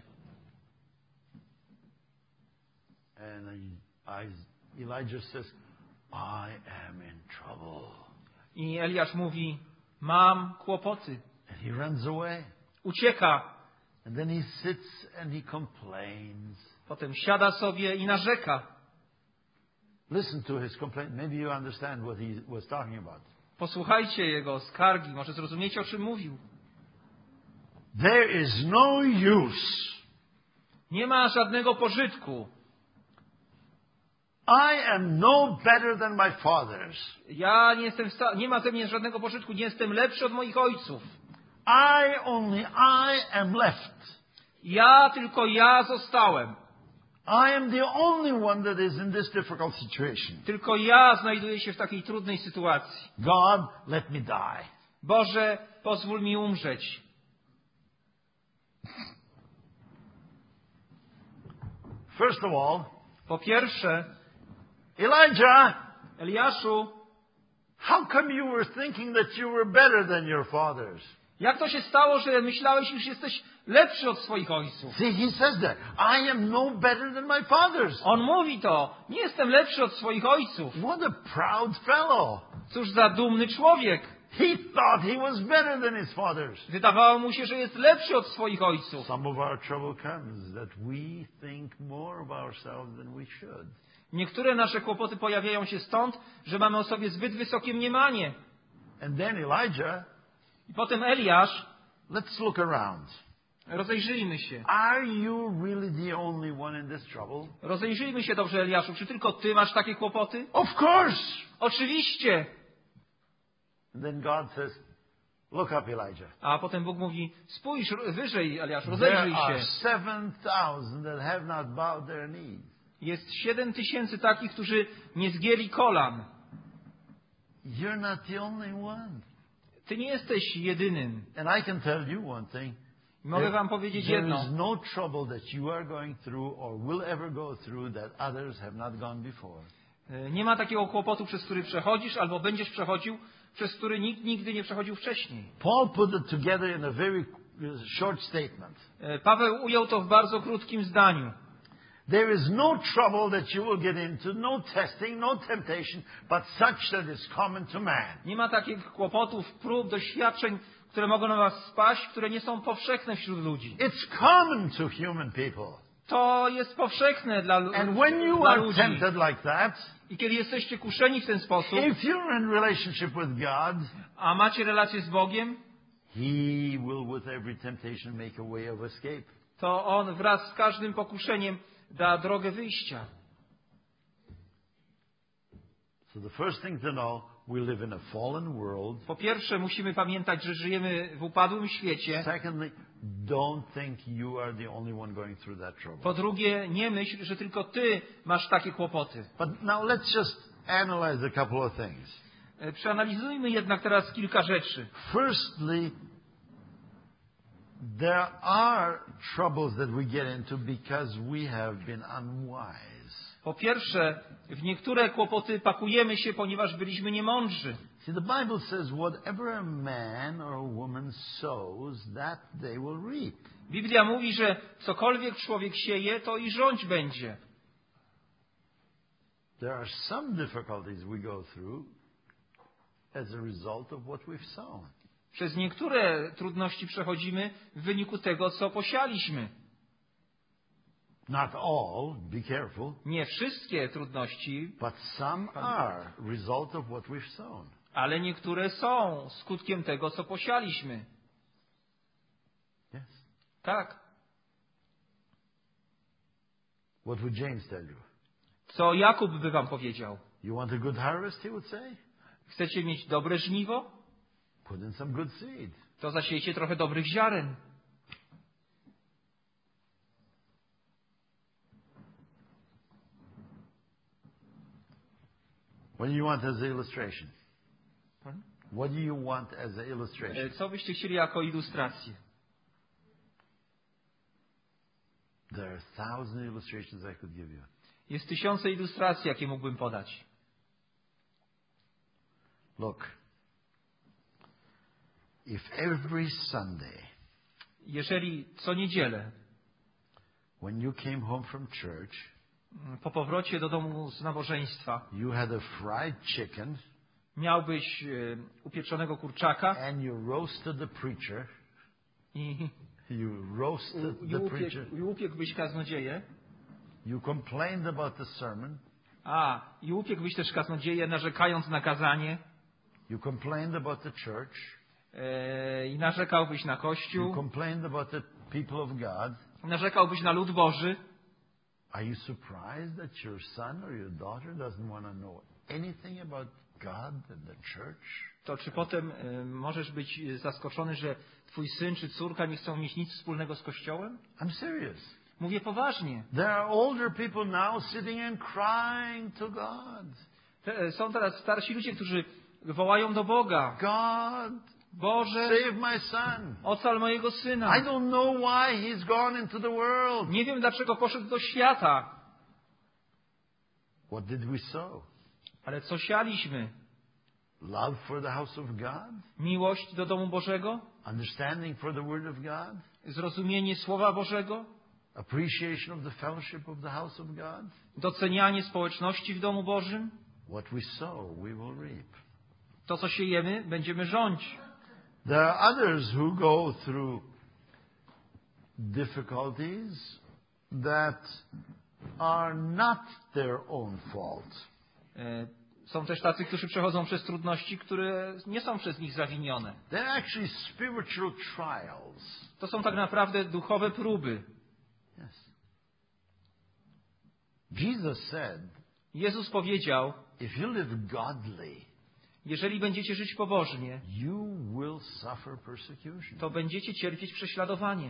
And Elijah says, I am in trouble. I Eliasz mówi, mam kłopoty. And he runs away. Ucieka. And then he sits and he complains. Potem siada sobie i narzeka. Listen to his complaint. Maybe you understand what he was talking about. Posłuchajcie jego skargi, może zrozumiecie, o czym mówił. There is no use. Nie ma żadnego pożytku. I am no better than my fathers. Ja nie jestem nie ma ze mnie żadnego pożytku, nie jestem lepszy od moich ojców. I am left. Tylko ja zostałem. I am the only one that is in this difficult situation. Tylko ja znajduję się w takiej trudnej sytuacji. God, let me die. Boże, pozwól mi umrzeć. First of all, Po pierwsze, Elijah, Eliaszu, how come you were thinking that you were better than your fathers? jak to się stało, że myślałeś, iż jesteś lepszy od swoich ojców? See, he says that. I am no better than my fathers. On mówi to. Nie jestem lepszy od swoich ojców. What a proud fellow. Cóż za dumny człowiek. He thought he was better than his fathers. Wydawało mu się, że jest lepszy od swoich ojców. Some of our trouble comes that we think more of ourselves than we should. Niektóre nasze kłopoty pojawiają się stąd, że mamy o sobie zbyt wysokie mniemanie. And then Elijah, I potem Eliasz, let's look around. rozejrzyjmy się. Are you really the only one in this trouble? Rozejrzyjmy się dobrze, Eliaszu. Czy tylko ty masz takie kłopoty? Of course. Oczywiście. And then God says, look up, Elijah. A potem Bóg mówi, spójrz wyżej, Eliasz, There rozejrzyj are się. 7,000 that have not bowed their knees. Jest 7,000 takich, którzy nie zgięli kolan. You're not the only one. Ty nie jesteś jedynym. And I can tell you one thing. Mogę wam powiedzieć There jedno. is no trouble that you are going through or will ever go through that others have not gone before. Nie ma takiego kłopotu, przez który przechodzisz albo będziesz przechodził, przez który nikt nigdy nie przechodził wcześniej. Paul put it together in a very short statement. Paweł ujął to w bardzo krótkim zdaniu. There is no trouble that you will get into, no testing, no temptation, but such that is common to man. Nie ma takich kłopotów, prób, doświadczeń, które mogą na was spaść, które nie są powszechne wśród ludzi. It's common to human people. To jest powszechne dla And when you dla are ludzi. tempted like that, I kiedy jesteście kuszeni w ten sposób, if you're in relationship with God, a macie relację z Bogiem, He will with every temptation make a way of escape. to On wraz z każdym pokuszeniem da drogę wyjścia. So the first thing to know, we live in a fallen world. Po pierwsze, musimy pamiętać, że żyjemy w upadłym świecie. Secondly, don't think you are the only one going through that trouble. Po drugie, nie myśl, że tylko ty masz takie kłopoty. But now let's just analyze a couple of things. Przeanalizujmy jednak teraz kilka rzeczy. Firstly, there are troubles that we get into because we have been unwise. Po pierwsze, w niektóre kłopoty pakujemy się, ponieważ byliśmy niemądrzy. See, the Bible says, whatever a man or a woman sows, that they will reap. Biblia mówi, że cokolwiek człowiek sieje, to i rządź będzie. There are some difficulties we go through as a result of what we've sown. Przez niektóre trudności przechodzimy w wyniku tego, co posialiśmy. Not all, be careful, Nie wszystkie trudności, but some are result of what we've sown. ale niektóre są skutkiem tego, co posialiśmy. Yes. Tak. What would James tell you? Co Jakub by wam powiedział? You want a good harvest, he would say? Chcecie mieć dobre żniwo? Put in some good seed. To zasiejcie trochę dobrych ziaren. What do you want as an illustration? Pardon? What do you want as an illustration? Co byście chcieli jako ilustrację? There are 1,000 illustrations I could give you. Jest tysiące ilustracji, jakie mógłbym podać. Look, if every Sunday, Jeżeli co niedzielę, when you came home from church, po powrocie do domu z nabożeństwa, you had a fried chicken miałbyś upieczonego kurczaka and you roasted the preacher, i You roasted the preacher. I upiekłbyś kaznodzieję. You complained about the sermon. I upiekłbyś też kaznodzieję, narzekając na kazanie. You complained about the church. I narzekałbyś na You Kościół. complained about the people of God. Narzekałbyś na lud Boży. Are you surprised that your son or your daughter doesn't want to know anything about God and the church? To czy potem możesz być zaskoczony, że twój syn czy córka nie chcą mieć nic wspólnego z Kościołem? I'm serious. Mówię poważnie. There are older people now sitting and crying to God. Są teraz starsi ludzie, którzy wołają do Boga. God, Boże, save my son. ocal mojego syna. I don't know why he's gone into the world. Nie wiem, dlaczego poszedł do świata. What did we sow? Ale co sialiśmy? Love for the house of God? Miłość do domu Bożego? Understanding for the word of God? Zrozumienie Słowa Bożego? Appreciation of the fellowship of the house of God? Docenianie społeczności w domu Bożym? What we sow, we will reap. To, co siejemy, będziemy rządzić. There are others who go through difficulties that are not their own fault. Są też tacy, którzy przechodzą przez trudności, które nie są przez nich zawinione. They're actually spiritual trials. To są tak naprawdę duchowe próby. Yes. Jesus said, Jezus powiedział, if you live godly, jeżeli będziecie żyć pobożnie, you will suffer persecution. to będziecie cierpieć prześladowanie.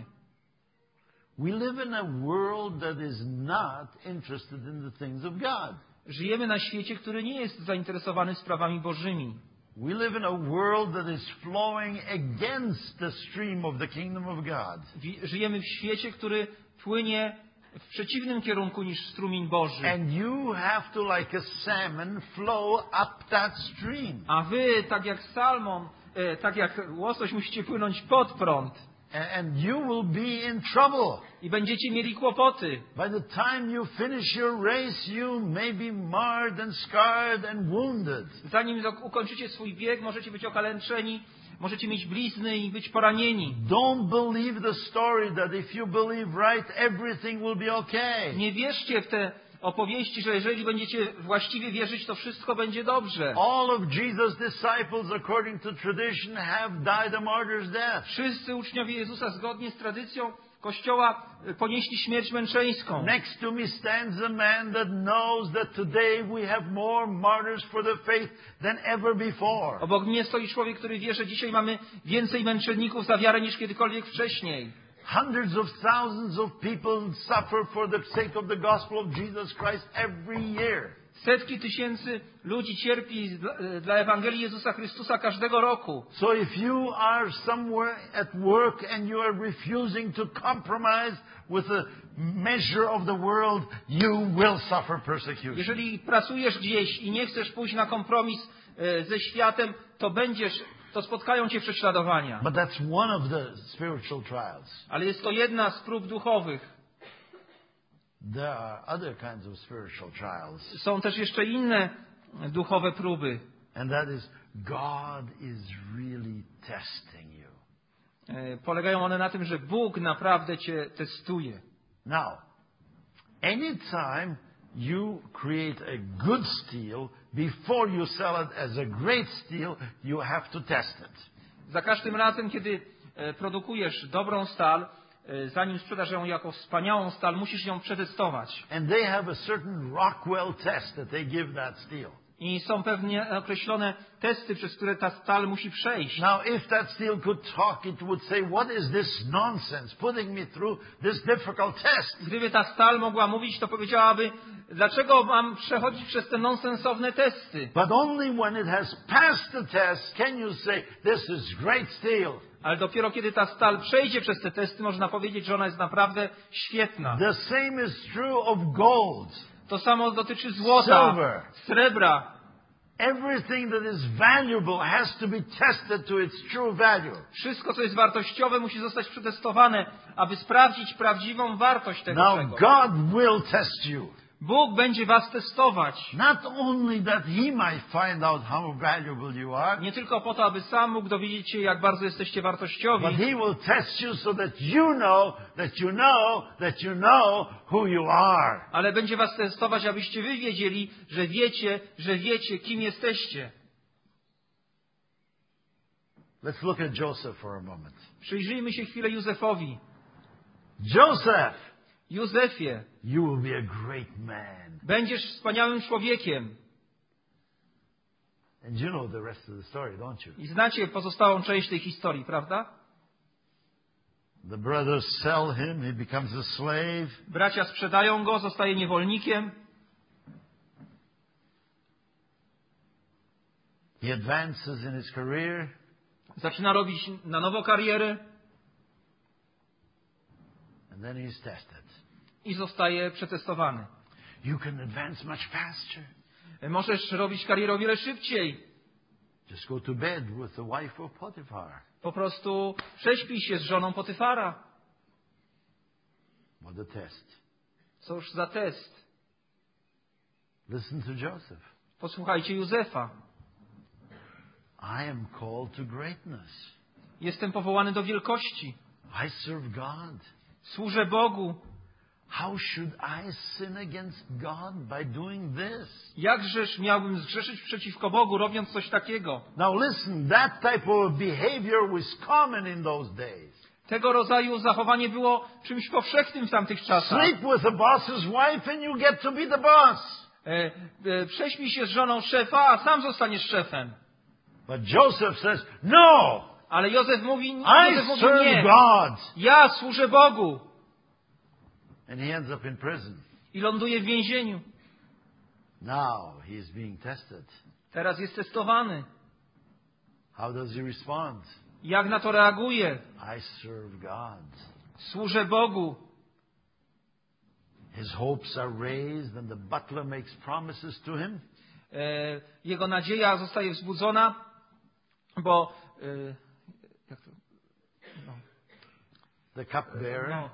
We live in a world that is not interested in the things of God. Żyjemy na świecie, który nie jest zainteresowany sprawami bożymi. We live in a world that is flowing against the stream of the kingdom of God. Żyjemy w świecie, który płynie w przeciwnym kierunku niż strumień Boży. And you have to, like a salmon, flow up that stream. A wy, tak jak salmon, tak jak łosoś, musicie płynąć pod prąd. And you will be in trouble. I będziecie mieli kłopoty. By the time you finish your race, you may be marred and scarred and wounded. Zanim ukończycie swój bieg, możecie być okaleczeni, możecie mieć blizny i być poranieni. Don't believe the story that if you believe right, everything will be okay. Nie wierzcie w te opowieści, że jeżeli będziecie właściwie wierzyć, to wszystko będzie dobrze. All of Jesus' disciples, according to tradition, have died a martyr's death. Wszyscy uczniowie Jezusa zgodnie z tradycją Kościoła ponieśli śmierć męczeńską. Next to me stands a man that knows that today we have more martyrs for the faith than ever before. Obok mnie stoi człowiek, który wie, że dzisiaj mamy więcej męczenników za wiarę niż kiedykolwiek wcześniej. Hundreds of thousands of people suffer for the sake of the gospel of Jesus Christ every year. Setki tysięcy ludzi cierpi dla Ewangelii Jezusa Chrystusa każdego roku. So if you are somewhere at work and you are refusing to compromise with the measure of the world, you will suffer persecution. Jeżeli pracujesz gdzieś i nie chcesz pójść na kompromis ze światem, to spotkają cię prześladowania. But that's one of the spiritual trials. Ale jest to jedna z prób duchowych. There are other kinds of spiritual trials. Są też jeszcze inne duchowe próby. And that is, God is really testing you. Polegają one na tym, że Bóg naprawdę cię testuje. Now, anytime you create a good steel, before you sell it as a great steel, you have to test it. Za każdym razem, kiedy produkujesz dobrą stal, zanim sprzedasz ją jako wspaniałą stal, musisz ją przetestować. And they have a certain Rockwell test that they give that steel. I są pewnie określone testy, przez które ta stal musi przejść. Now, if that steel could talk, it would say, what is this nonsense putting me through this difficult test? Gdyby ta stal mogła mówić, to powiedziałaby, dlaczego mam przechodzić przez te nonsensowne testy? But only when it has passed the test can you say, this is great steel. Ale dopiero kiedy ta stal przejdzie przez te testy, można powiedzieć, że ona jest naprawdę świetna. The same is true of gold. To samo dotyczy złota, Silver. srebra. Everything that is valuable has to be tested to its true value. Wszystko, co jest wartościowe, musi zostać przetestowane, aby sprawdzić prawdziwą wartość tego Now czego. God will test you. Bóg będzie was testować. Not only that He might find out how valuable you are, Nie tylko po to, aby sam mógł dowiedzieć się, jak bardzo jesteście wartościowi, but He will test you so that you know that you know that you know who you are. ale będzie was testować, abyście wy wiedzieli, że wiecie, kim jesteście. Let's look at Joseph for a moment. Przyjrzyjmy się chwilę Józefowi. Joseph, Józefie, you will be a great man. będziesz wspaniałym człowiekiem. And you know the rest of the story, don't you? I znacie pozostałą część tej historii, prawda? The brothers sell him, he becomes a slave. Bracia sprzedają go, zostaje niewolnikiem. He advances in his career. Zaczyna robić na nowo karierę And then he's tested. i zostaje przetestowany. You can advance much faster. Możesz robić karierę o wiele szybciej. Just go to bed with the wife of Potiphar. Po prostu prześpij się z żoną Potyfara. What a test. Cóż za test. Listen to Joseph. Posłuchajcie Józefa. I am called to greatness. Jestem powołany do wielkości. I serve God. Służę Bogu. How should I sin against God by doing this? Jakżeż miałbym zgrzeszyć przeciwko Bogu, robiąc coś takiego? Now listen, that type of behavior was common in those days. Tego rodzaju zachowanie było czymś powszechnym w tamtych czasach. Sleep with the boss's wife and you get to be the boss. Prześpij się z żoną szefa, a sam zostaniesz szefem. But Joseph says, no, Ale Józef mówi I nie. serve God. Ja służę Bogu. And he ends up in prison. I ląduje w więzieniu. Now he is being tested. Teraz jest testowany. How does he respond? Jak na to reaguje? I serve God. Służę Bogu. His hopes are raised and the butler makes promises to him. Jego nadzieja zostaje wzbudzona, bo jak to? No. The cupbearer. No.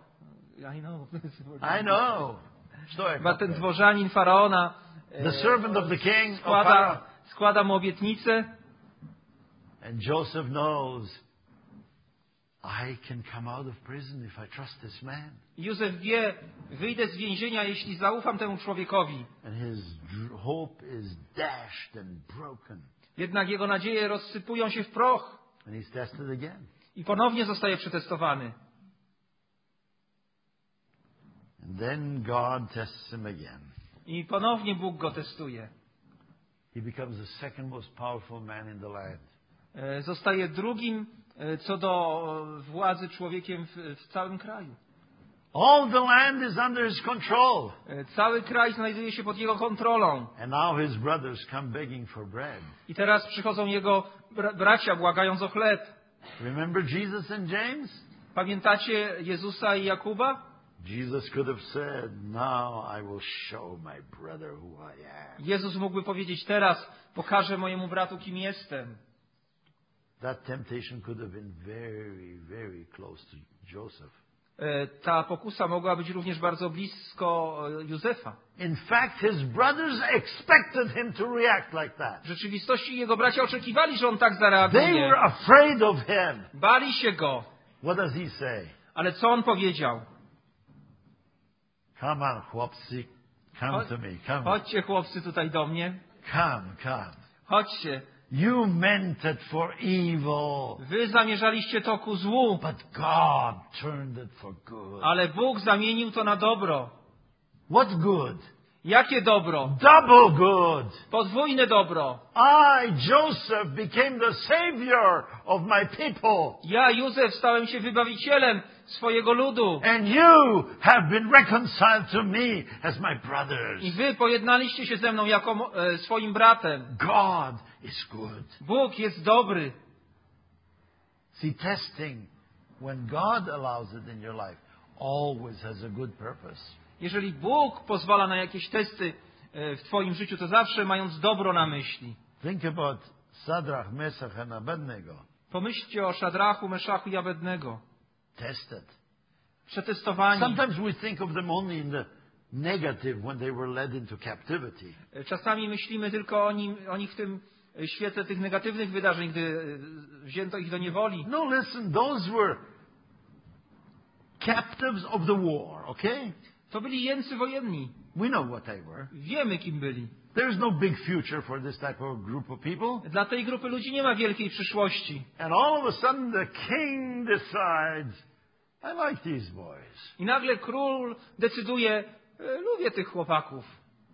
I know. Chyba ten dworzanin faraona The servant of the king składa mu obietnicę. And Joseph knows I can come out of prison if I trust this man. Józef wie, wyjdę z więzienia, jeśli zaufam temu człowiekowi. And his hope is dashed and broken. Jednak jego nadzieje rozsypują się w proch. And he's tested again. I ponownie zostaje przetestowany. And then God tests him again. I ponownie Bóg go testuje. He becomes the second most powerful man in the land. Zostaje drugim co do władzy człowiekiem w całym kraju. All the land is under his control. Cały kraj znajduje się pod jego kontrolą. And now his brothers come begging for bread. I teraz przychodzą jego bracia błagając o chleb. Remember Jesus and James? Pamiętacie Jezusa i Jakuba? Jesus could have said, "Now I will show my brother who I am." Jezus mógłby powiedzieć teraz, pokażę mojemu bratu, kim jestem. That temptation could have been very, very close to Joseph. Ta pokusa mogła być również bardzo blisko Józefa. In fact, his brothers expected him to react like that. W rzeczywistości jego bracia oczekiwali, że on tak They zareaguje. were afraid of him. Bali się go. What does he say? Ale co on powiedział? Come on, chłopcy. Come to me. Come. Chodźcie, chłopcy, tutaj do mnie. Come. Chodźcie. You meant it for evil, Wy zamierzaliście to ku złu, but God turned it for good. ale Bóg zamienił to na dobro. What good? Jakie dobro? Double good. Podwójne dobro. I, Joseph, became the savior of my people. Ja, Józef, stałem się wybawicielem swojego ludu. And you have been reconciled to me as my brothers. I wy pojednaliście się ze mną jako swoim bratem. God is good. Bóg jest dobry. See, testing, when God allows it in your life, always has a good purpose. Jeżeli Bóg pozwala na jakieś testy w twoim życiu, to zawsze mając dobro na myśli. Think about Sadrach, Meshach and Abednego. Pomyślcie o Szadrachu, Meszachu i Abednego. Tested. Przetestowani. Sometimes we think of them only negative when they were led into captivity. Czasami myślimy tylko o nich w tym świetle tych negatywnych wydarzeń, gdy wzięto ich do niewoli. No, listen, those were captives of the war, okay? To byli jeńcy wojenni. We know what they were. Wiemy, kim byli. There's no big future for this type of group of people. Dla tej grupy ludzi nie ma wielkiej przyszłości. And all of a sudden the king decides, I like these boys. I nagle król decyduje, lubię tych chłopaków.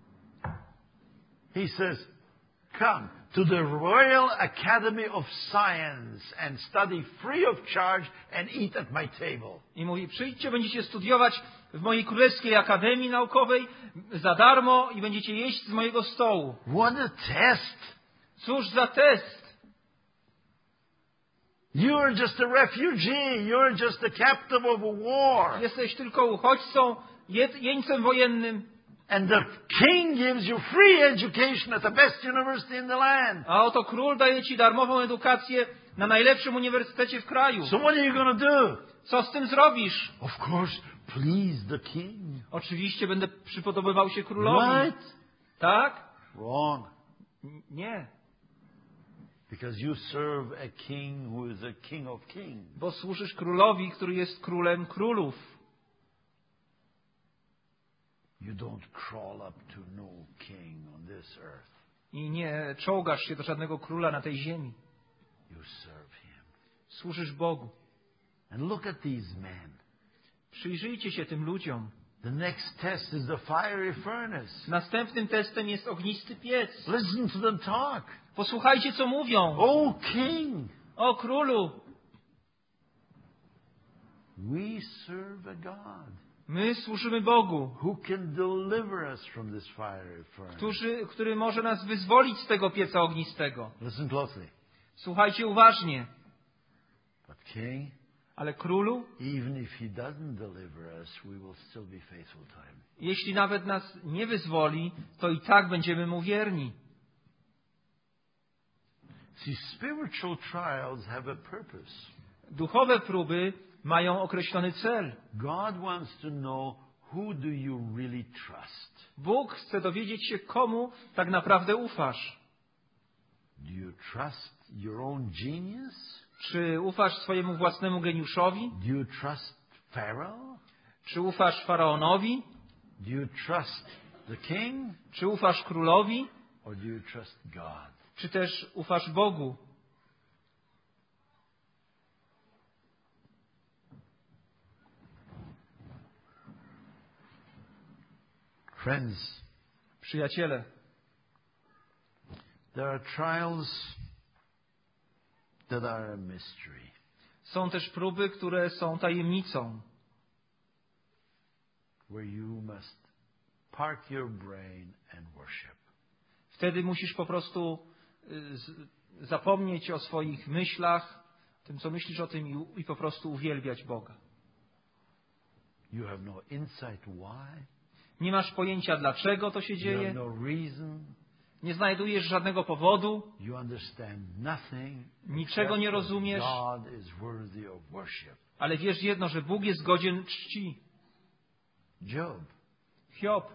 He says, come to the Royal Academy of Science and study free of charge and eat at my table. I mówi, przyjdźcie, będziecie studiować w mojej królewskiej akademii naukowej za darmo i będziecie jeść z mojego stołu. What a test! Cóż za test! You're just a refugee. You're just a captive of a war. Jesteś tylko uchodźcą, jeńcem wojennym. And the king gives you free education at the best university in the land. A oto król daje ci darmową edukację na najlepszym uniwersytecie w kraju. So what are you going to do? Co z tym zrobisz? Of course, please the king. Oczywiście będę przypodobywał się królowi. Right? Tak? Wrong. Nie. Because you serve a king who is a king of kings. Bo służysz królowi, który jest królem królów. You don't crawl up to no king on this earth. I nie czołgasz się do żadnego króla na tej ziemi. You serve him. Służysz Bogu. And look at these men. Przyjrzyjcie się tym ludziom. The next test is the fiery furnace. Następnym testem jest ognisty piec. Listen to them talk. Posłuchajcie, co mówią. O king, O królu, we serve a God my służymy Bogu, who can deliver us from this fiery furnace. który może nas wyzwolić z tego pieca ognistego. Listen closely. Słuchajcie uważnie. But king, Ale królu, even if he doesn't deliver us, we will still be faithful to him. jeśli nawet nas nie wyzwoli, to i tak będziemy mu wierni. See, spiritual trials have a purpose. Duchowe próby mają określony cel. God wants to know, who do you really trust? Bóg chce dowiedzieć się, komu tak naprawdę ufasz. Do you trust your own genius? Czy ufasz swojemu własnemu geniuszowi? Do you trust Pharaoh? Czy ufasz faraonowi? Do you trust the king? Czy ufasz królowi? Or do you trust God? Czy też ufasz Bogu? Friends, Przyjaciele, there are trials that are a mystery. są też próby, które są tajemnicą, Where you must park your brain and worship. Wtedy musisz po prostu zapomnieć o swoich myślach, tym, co myślisz o tym i po prostu uwielbiać Boga. You have no insight why. Nie masz pojęcia, dlaczego to się You dzieje. have no reason. Nie znajdujesz żadnego powodu. You understand nothing. Niczego nie except that rozumiesz. God is worthy of worship. Ale wiesz jedno, że Bóg jest godzien czci. Job, Hiob,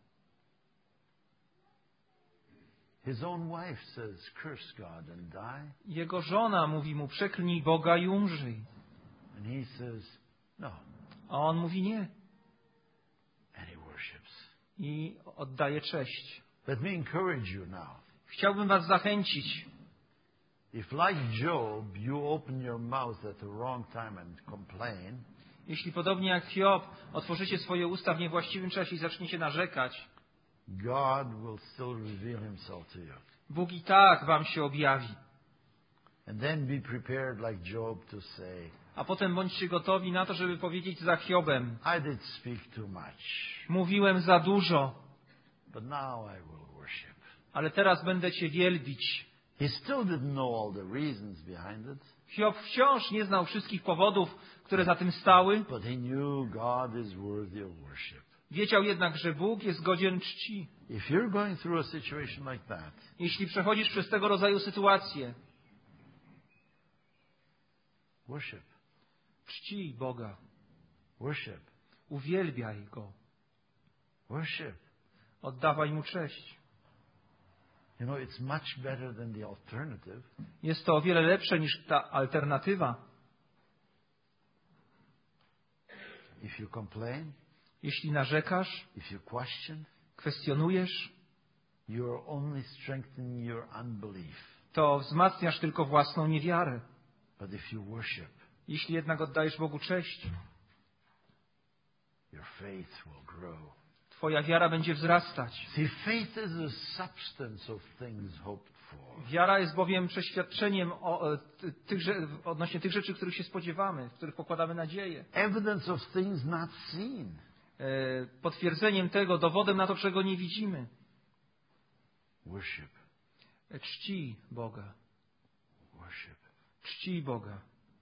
his own wife says, curse God and die. jego żona mówi mu, przeklnij Boga i umrzyj. And he says, no. A on mówi nie. And he worships. I oddaje cześć. Let me encourage you now. Chciałbym was zachęcić. If like Job, you open your mouth at the wrong time and complain, Jeśli podobnie jak Hiob otworzycie swoje usta w niewłaściwym czasie i zaczniecie narzekać, God will still reveal himself to you. Bóg i tak wam się objawi. And then be prepared like Job to say, A potem bądźcie gotowi na to, żeby powiedzieć za Hiobem: I did speak too much, mówiłem za dużo, but now I will worship. ale teraz będę Cię wielbić. He still didn't know all the reasons behind it, Hiob wciąż nie znał wszystkich powodów, które za tym stały. but he knew God is worthy of worship. Wiedział jednak, że Bóg jest godzien czci. If you're going through a situation like that, Jeśli przechodzisz przez tego rodzaju sytuację, worship. czcij Boga, Worship. uwielbiaj Go. Worship. Oddawaj Mu cześć. You know, it's much better than the alternative. Jest to o wiele lepsze niż ta alternatywa. If you complain, Jeśli narzekasz, if you question, kwestionujesz, you are only strengthening your unbelief. to wzmacniasz tylko własną niewiarę. But if you worship, Jeśli jednak oddajesz Bogu cześć, your faith will grow. Twoja wiara będzie wzrastać. See, faith is the substance of things hoped for. Wiara jest bowiem przeświadczeniem odnośnie tych rzeczy, których się spodziewamy, w których pokładamy nadzieję. Evidence of things not seen. Potwierdzeniem tego, dowodem na to, czego nie widzimy. Worship. Czcij Boga. Worship. Czcij Boga.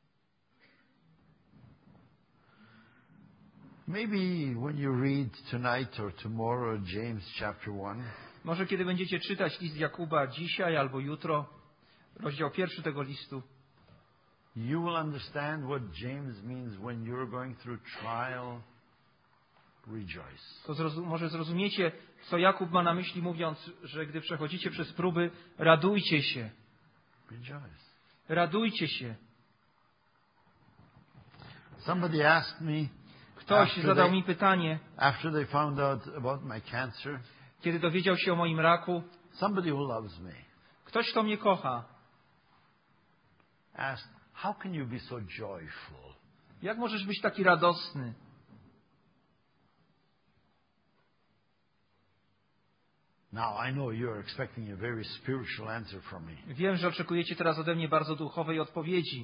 Maybe when you read tonight or tomorrow James chapter 1, Może kiedy będziecie czytać list Jakuba dzisiaj albo jutro, rozdział 1 tego listu, you will understand what James means when you're going through trial. Rejoice. to może zrozumiecie, co Jakub ma na myśli, mówiąc, że gdy przechodzicie przez próby, radujcie się. Rejoice. Radujcie się. Somebody asked me Ktoś zadał mi pytanie, after they found out about my cancer, kiedy dowiedział się o moim raku. somebody who loves me Ktoś, kto mnie kocha, asked, how can you be so joyful? jak możesz być taki radosny? Now, I know you're expecting a very spiritual answer from me. Wiem, że oczekujecie teraz ode mnie bardzo duchowej odpowiedzi,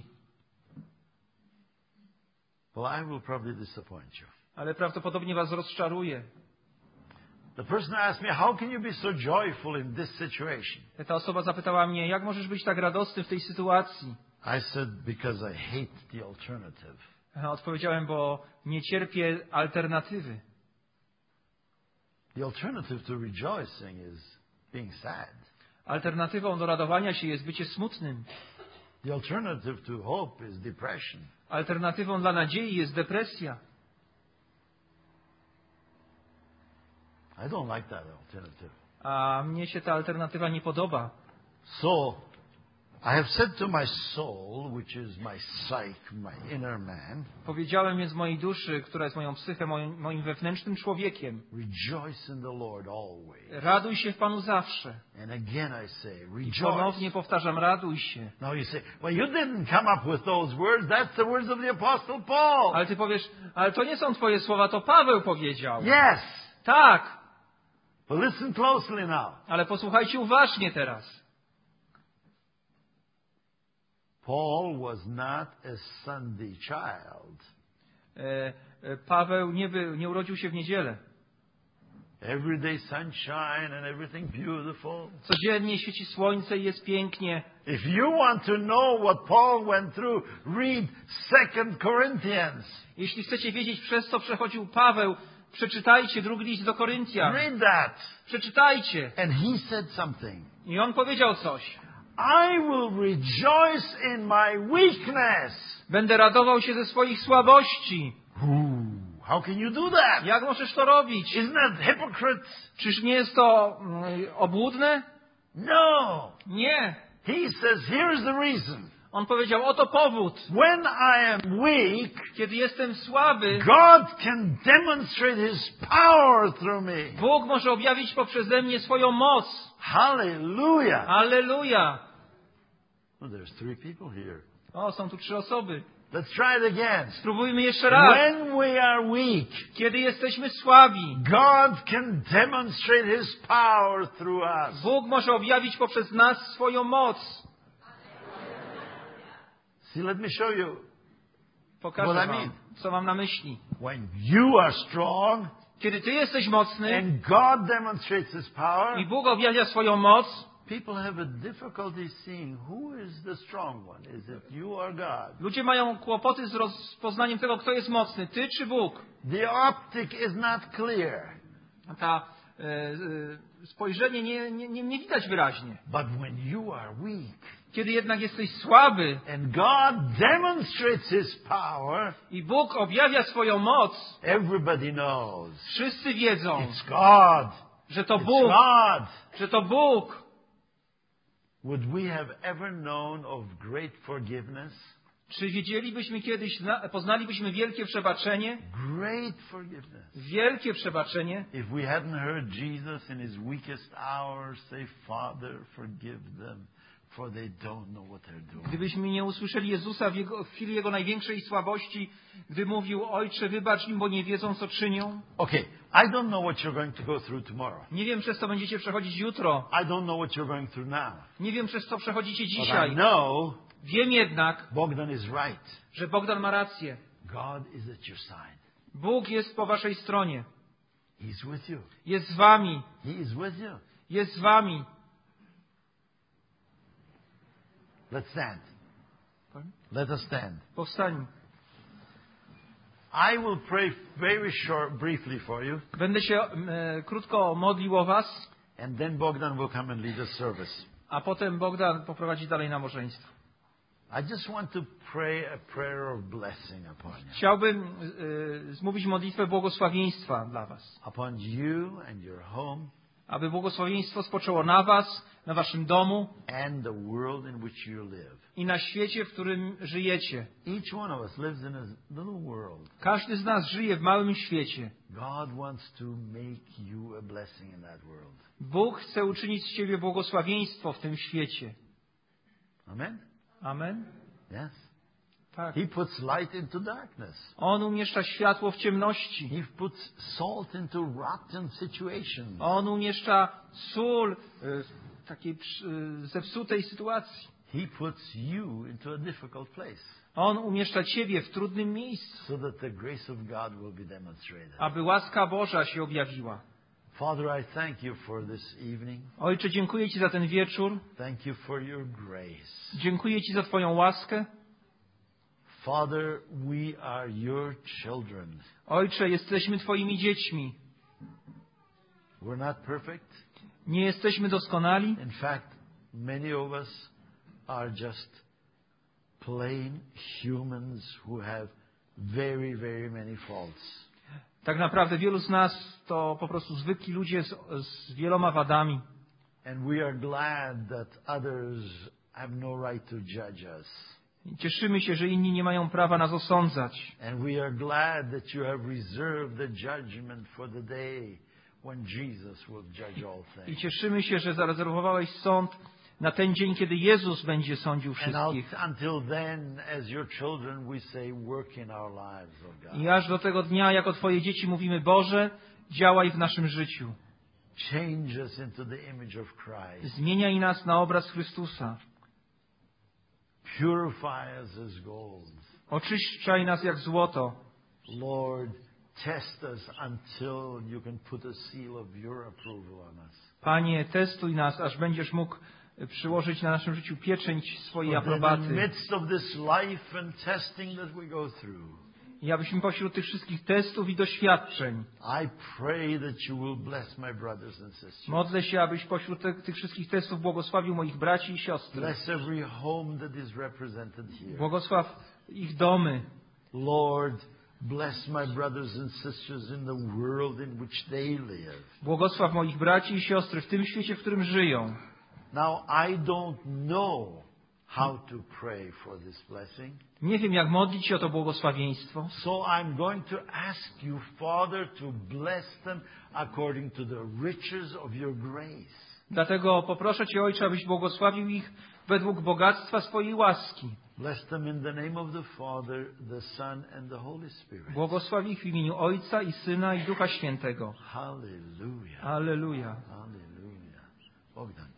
Well, I will probably disappoint you. ale prawdopodobnie was rozczaruję. The person asked me, how can you be so joyful in this situation? Ta osoba zapytała mnie, jak możesz być tak radosny w tej sytuacji? I said, because I hate the alternative. Odpowiedziałem, bo nie cierpię alternatywy. The alternative to rejoicing is being sad. Alternatywą do radowania się jest bycie smutnym. The alternative to hope is depression. Alternatywą dla nadziei jest depresja. I don't like that alternative. A mnie się ta alternatywa nie podoba. So, I have said to my soul, which is my psyche, my inner man, Powiedziałem więc mojej duszy, która jest moją psychę, moim wewnętrznym człowiekiem. rejoice in the Lord always. Raduj się w Panu zawsze. And again I say, I rejoice. ponownie powtarzam, raduj się. Now you say, well, you didn't come up with those words. That's the words of the Apostle Paul. Ale ty powiesz, ale to nie są twoje słowa, to Paweł powiedział. Yes. Tak, But listen closely now. ale posłuchajcie uważnie teraz. Paul was not a Sunday child. Paweł nie urodził się w niedzielę. Everyday sunshine and everything beautiful. Codziennie świeci słońce i jest pięknie. If you want to know what Paul went through, read 2 Corinthians. Jeśli chcecie wiedzieć, przez co przechodził Paweł, przeczytajcie drugi list do Koryntian. Read that. Przeczytajcie. And he said something. I on powiedział coś. I will rejoice in my weakness. Będę radował się ze swoich słabości. How can you do that? Jak możesz to robić? Isn't that hypocrite? Czyż nie jest to obłudne? No. Nie. He says, here's the reason. On powiedział, oto powód. When I am weak, Kiedy jestem słaby, God can demonstrate His power through me. Bóg może objawić poprzez mnie swoją moc. Hallelujah. Alleluja. Well, there's 3 people here. O, są tu 3 osoby. Let's try it again. Spróbujmy jeszcze raz. When we are weak, Kiedy jesteśmy słabi, God can demonstrate His power through us. Bóg może objawić poprzez nas swoją moc. See, let me show you. Pokażę What I wam, mean. co mam na myśli. When you are strong Kiedy ty jesteś mocny and God demonstrates His power, i Bóg objawia swoją moc, people have a difficulty seeing who is the strong one. Is it you or God? ludzie mają kłopoty z rozpoznaniem tego, kto jest mocny, ty czy Bóg. The optic is not clear. Ta spojrzenie nie widać wyraźnie. But when you are weak, Kiedy jednak jesteś słaby and God demonstrates His power, i Bóg objawia swoją moc, everybody knows wszyscy wiedzą, it's God. że to It's Bóg, God. że to Bóg. Would we have ever known of great forgiveness? Czy wiedzielibyśmy kiedyś, poznalibyśmy wielkie przebaczenie? Great forgiveness. Wielkie przebaczenie, If we hadn't heard Jesus in His weakest hours say, Father, forgive them, for they don't know what they're doing. gdybyśmy nie usłyszeli Jezusa w chwili Jego największej słabości, gdy mówił, Ojcze, wybacz im, bo nie wiedzą, co czynią. Okay, I don't know what you're going to go through tomorrow. Nie wiem, przez co będziecie przechodzić jutro. I don't know what you're going through now. Nie wiem, przez co przechodzicie But I dzisiaj. know Wiem jednak, Bogdan is right. że Bogdan ma rację. God is at your side. Bóg jest po waszej stronie. He's with you. Jest z wami. He is with you. Jest z wami. Let's stand. Let us stand. Powstańmy. I will pray very briefly for you, Będę się krótko modlił o was, and then Bogdan will come and lead us service. a potem Bogdan poprowadzi dalej nabożeństwo. I just want to pray a prayer of blessing upon you. Chciałbym zmówić modlitwę błogosławieństwa dla was. Upon you and your home Aby błogosławieństwo spoczęło na was, na waszym domu and the world in which you live. i na świecie, w którym żyjecie. Each one of us lives in a little world. Każdy z nas żyje w małym świecie. God wants to make you a blessing in that world. Bóg chce uczynić z ciebie błogosławieństwo w tym świecie. Amen? Amen? Yes. Tak. He puts light into darkness. On umieszcza światło w ciemności. He puts salt into rotten situations. On umieszcza sól w takiej zepsutej sytuacji. He puts you into a difficult place On umieszcza ciebie w trudnym miejscu, so that the grace of God will be demonstrated. aby łaska Boża się objawiła. Father, I thank you for this evening. Ojcze, dziękuję ci za ten wieczór. Thank you for your grace. Dziękuję ci za twoją łaskę. Father, we are your children. Ojcze, jesteśmy twoimi dziećmi. We're not perfect. Nie jesteśmy doskonali. In fact, many of us are just plain humans who have very, very many faults. Tak naprawdę wielu z nas to po prostu zwykli ludzie z wieloma wadami. And we are glad that others have no right to judge us. Cieszymy się, że inni nie mają prawa nas osądzać. And we are glad that you have reserved the judgment for the day when Jesus will judge all I things. cieszymy się, że zarezerwowałeś sąd na ten dzień, kiedy Jezus będzie sądził And wszystkich. until then, as your children, we say, work in our lives, oh God. I aż do tego dnia, jako Twoje dzieci, mówimy, Boże, działaj w naszym życiu. Change us into the image of Christ. Zmieniaj nas na obraz Chrystusa. Purify us as gold. Oczyszczaj nas jak złoto. Lord, test us until you can put a seal of your approval on us. Panie, testuj nas, aż będziesz mógł przyłożyć na naszym życiu pieczęć swojej But in the aprobaty. midst of this life and testing that we go through, I abyśmy pośród tych wszystkich testów i doświadczeń I pray that you will bless my brothers and sisters. modlę się, abyś pośród tych wszystkich testów błogosławił moich braci i siostry. Bless every home that is represented here. Błogosław ich domy. Lord, bless my brothers and sisters in the world in which they live. Błogosław moich braci i siostry w tym świecie, w którym żyją. Now, I don't know how to pray for this blessing. Nie wiem, jak modlić się o to błogosławieństwo. So I'm going to ask you, Father, to bless them according to the riches of your grace. Dlatego poproszę Cię, Ojcze, abyś błogosławił ich według bogactwa swojej łaski. Bless them in the name of the Father, the Son, and the Holy Spirit. Błogosław ich w imieniu Ojca i Syna i Ducha Świętego. Hallelujah. Alleluja. Hallelujah. Bogdan.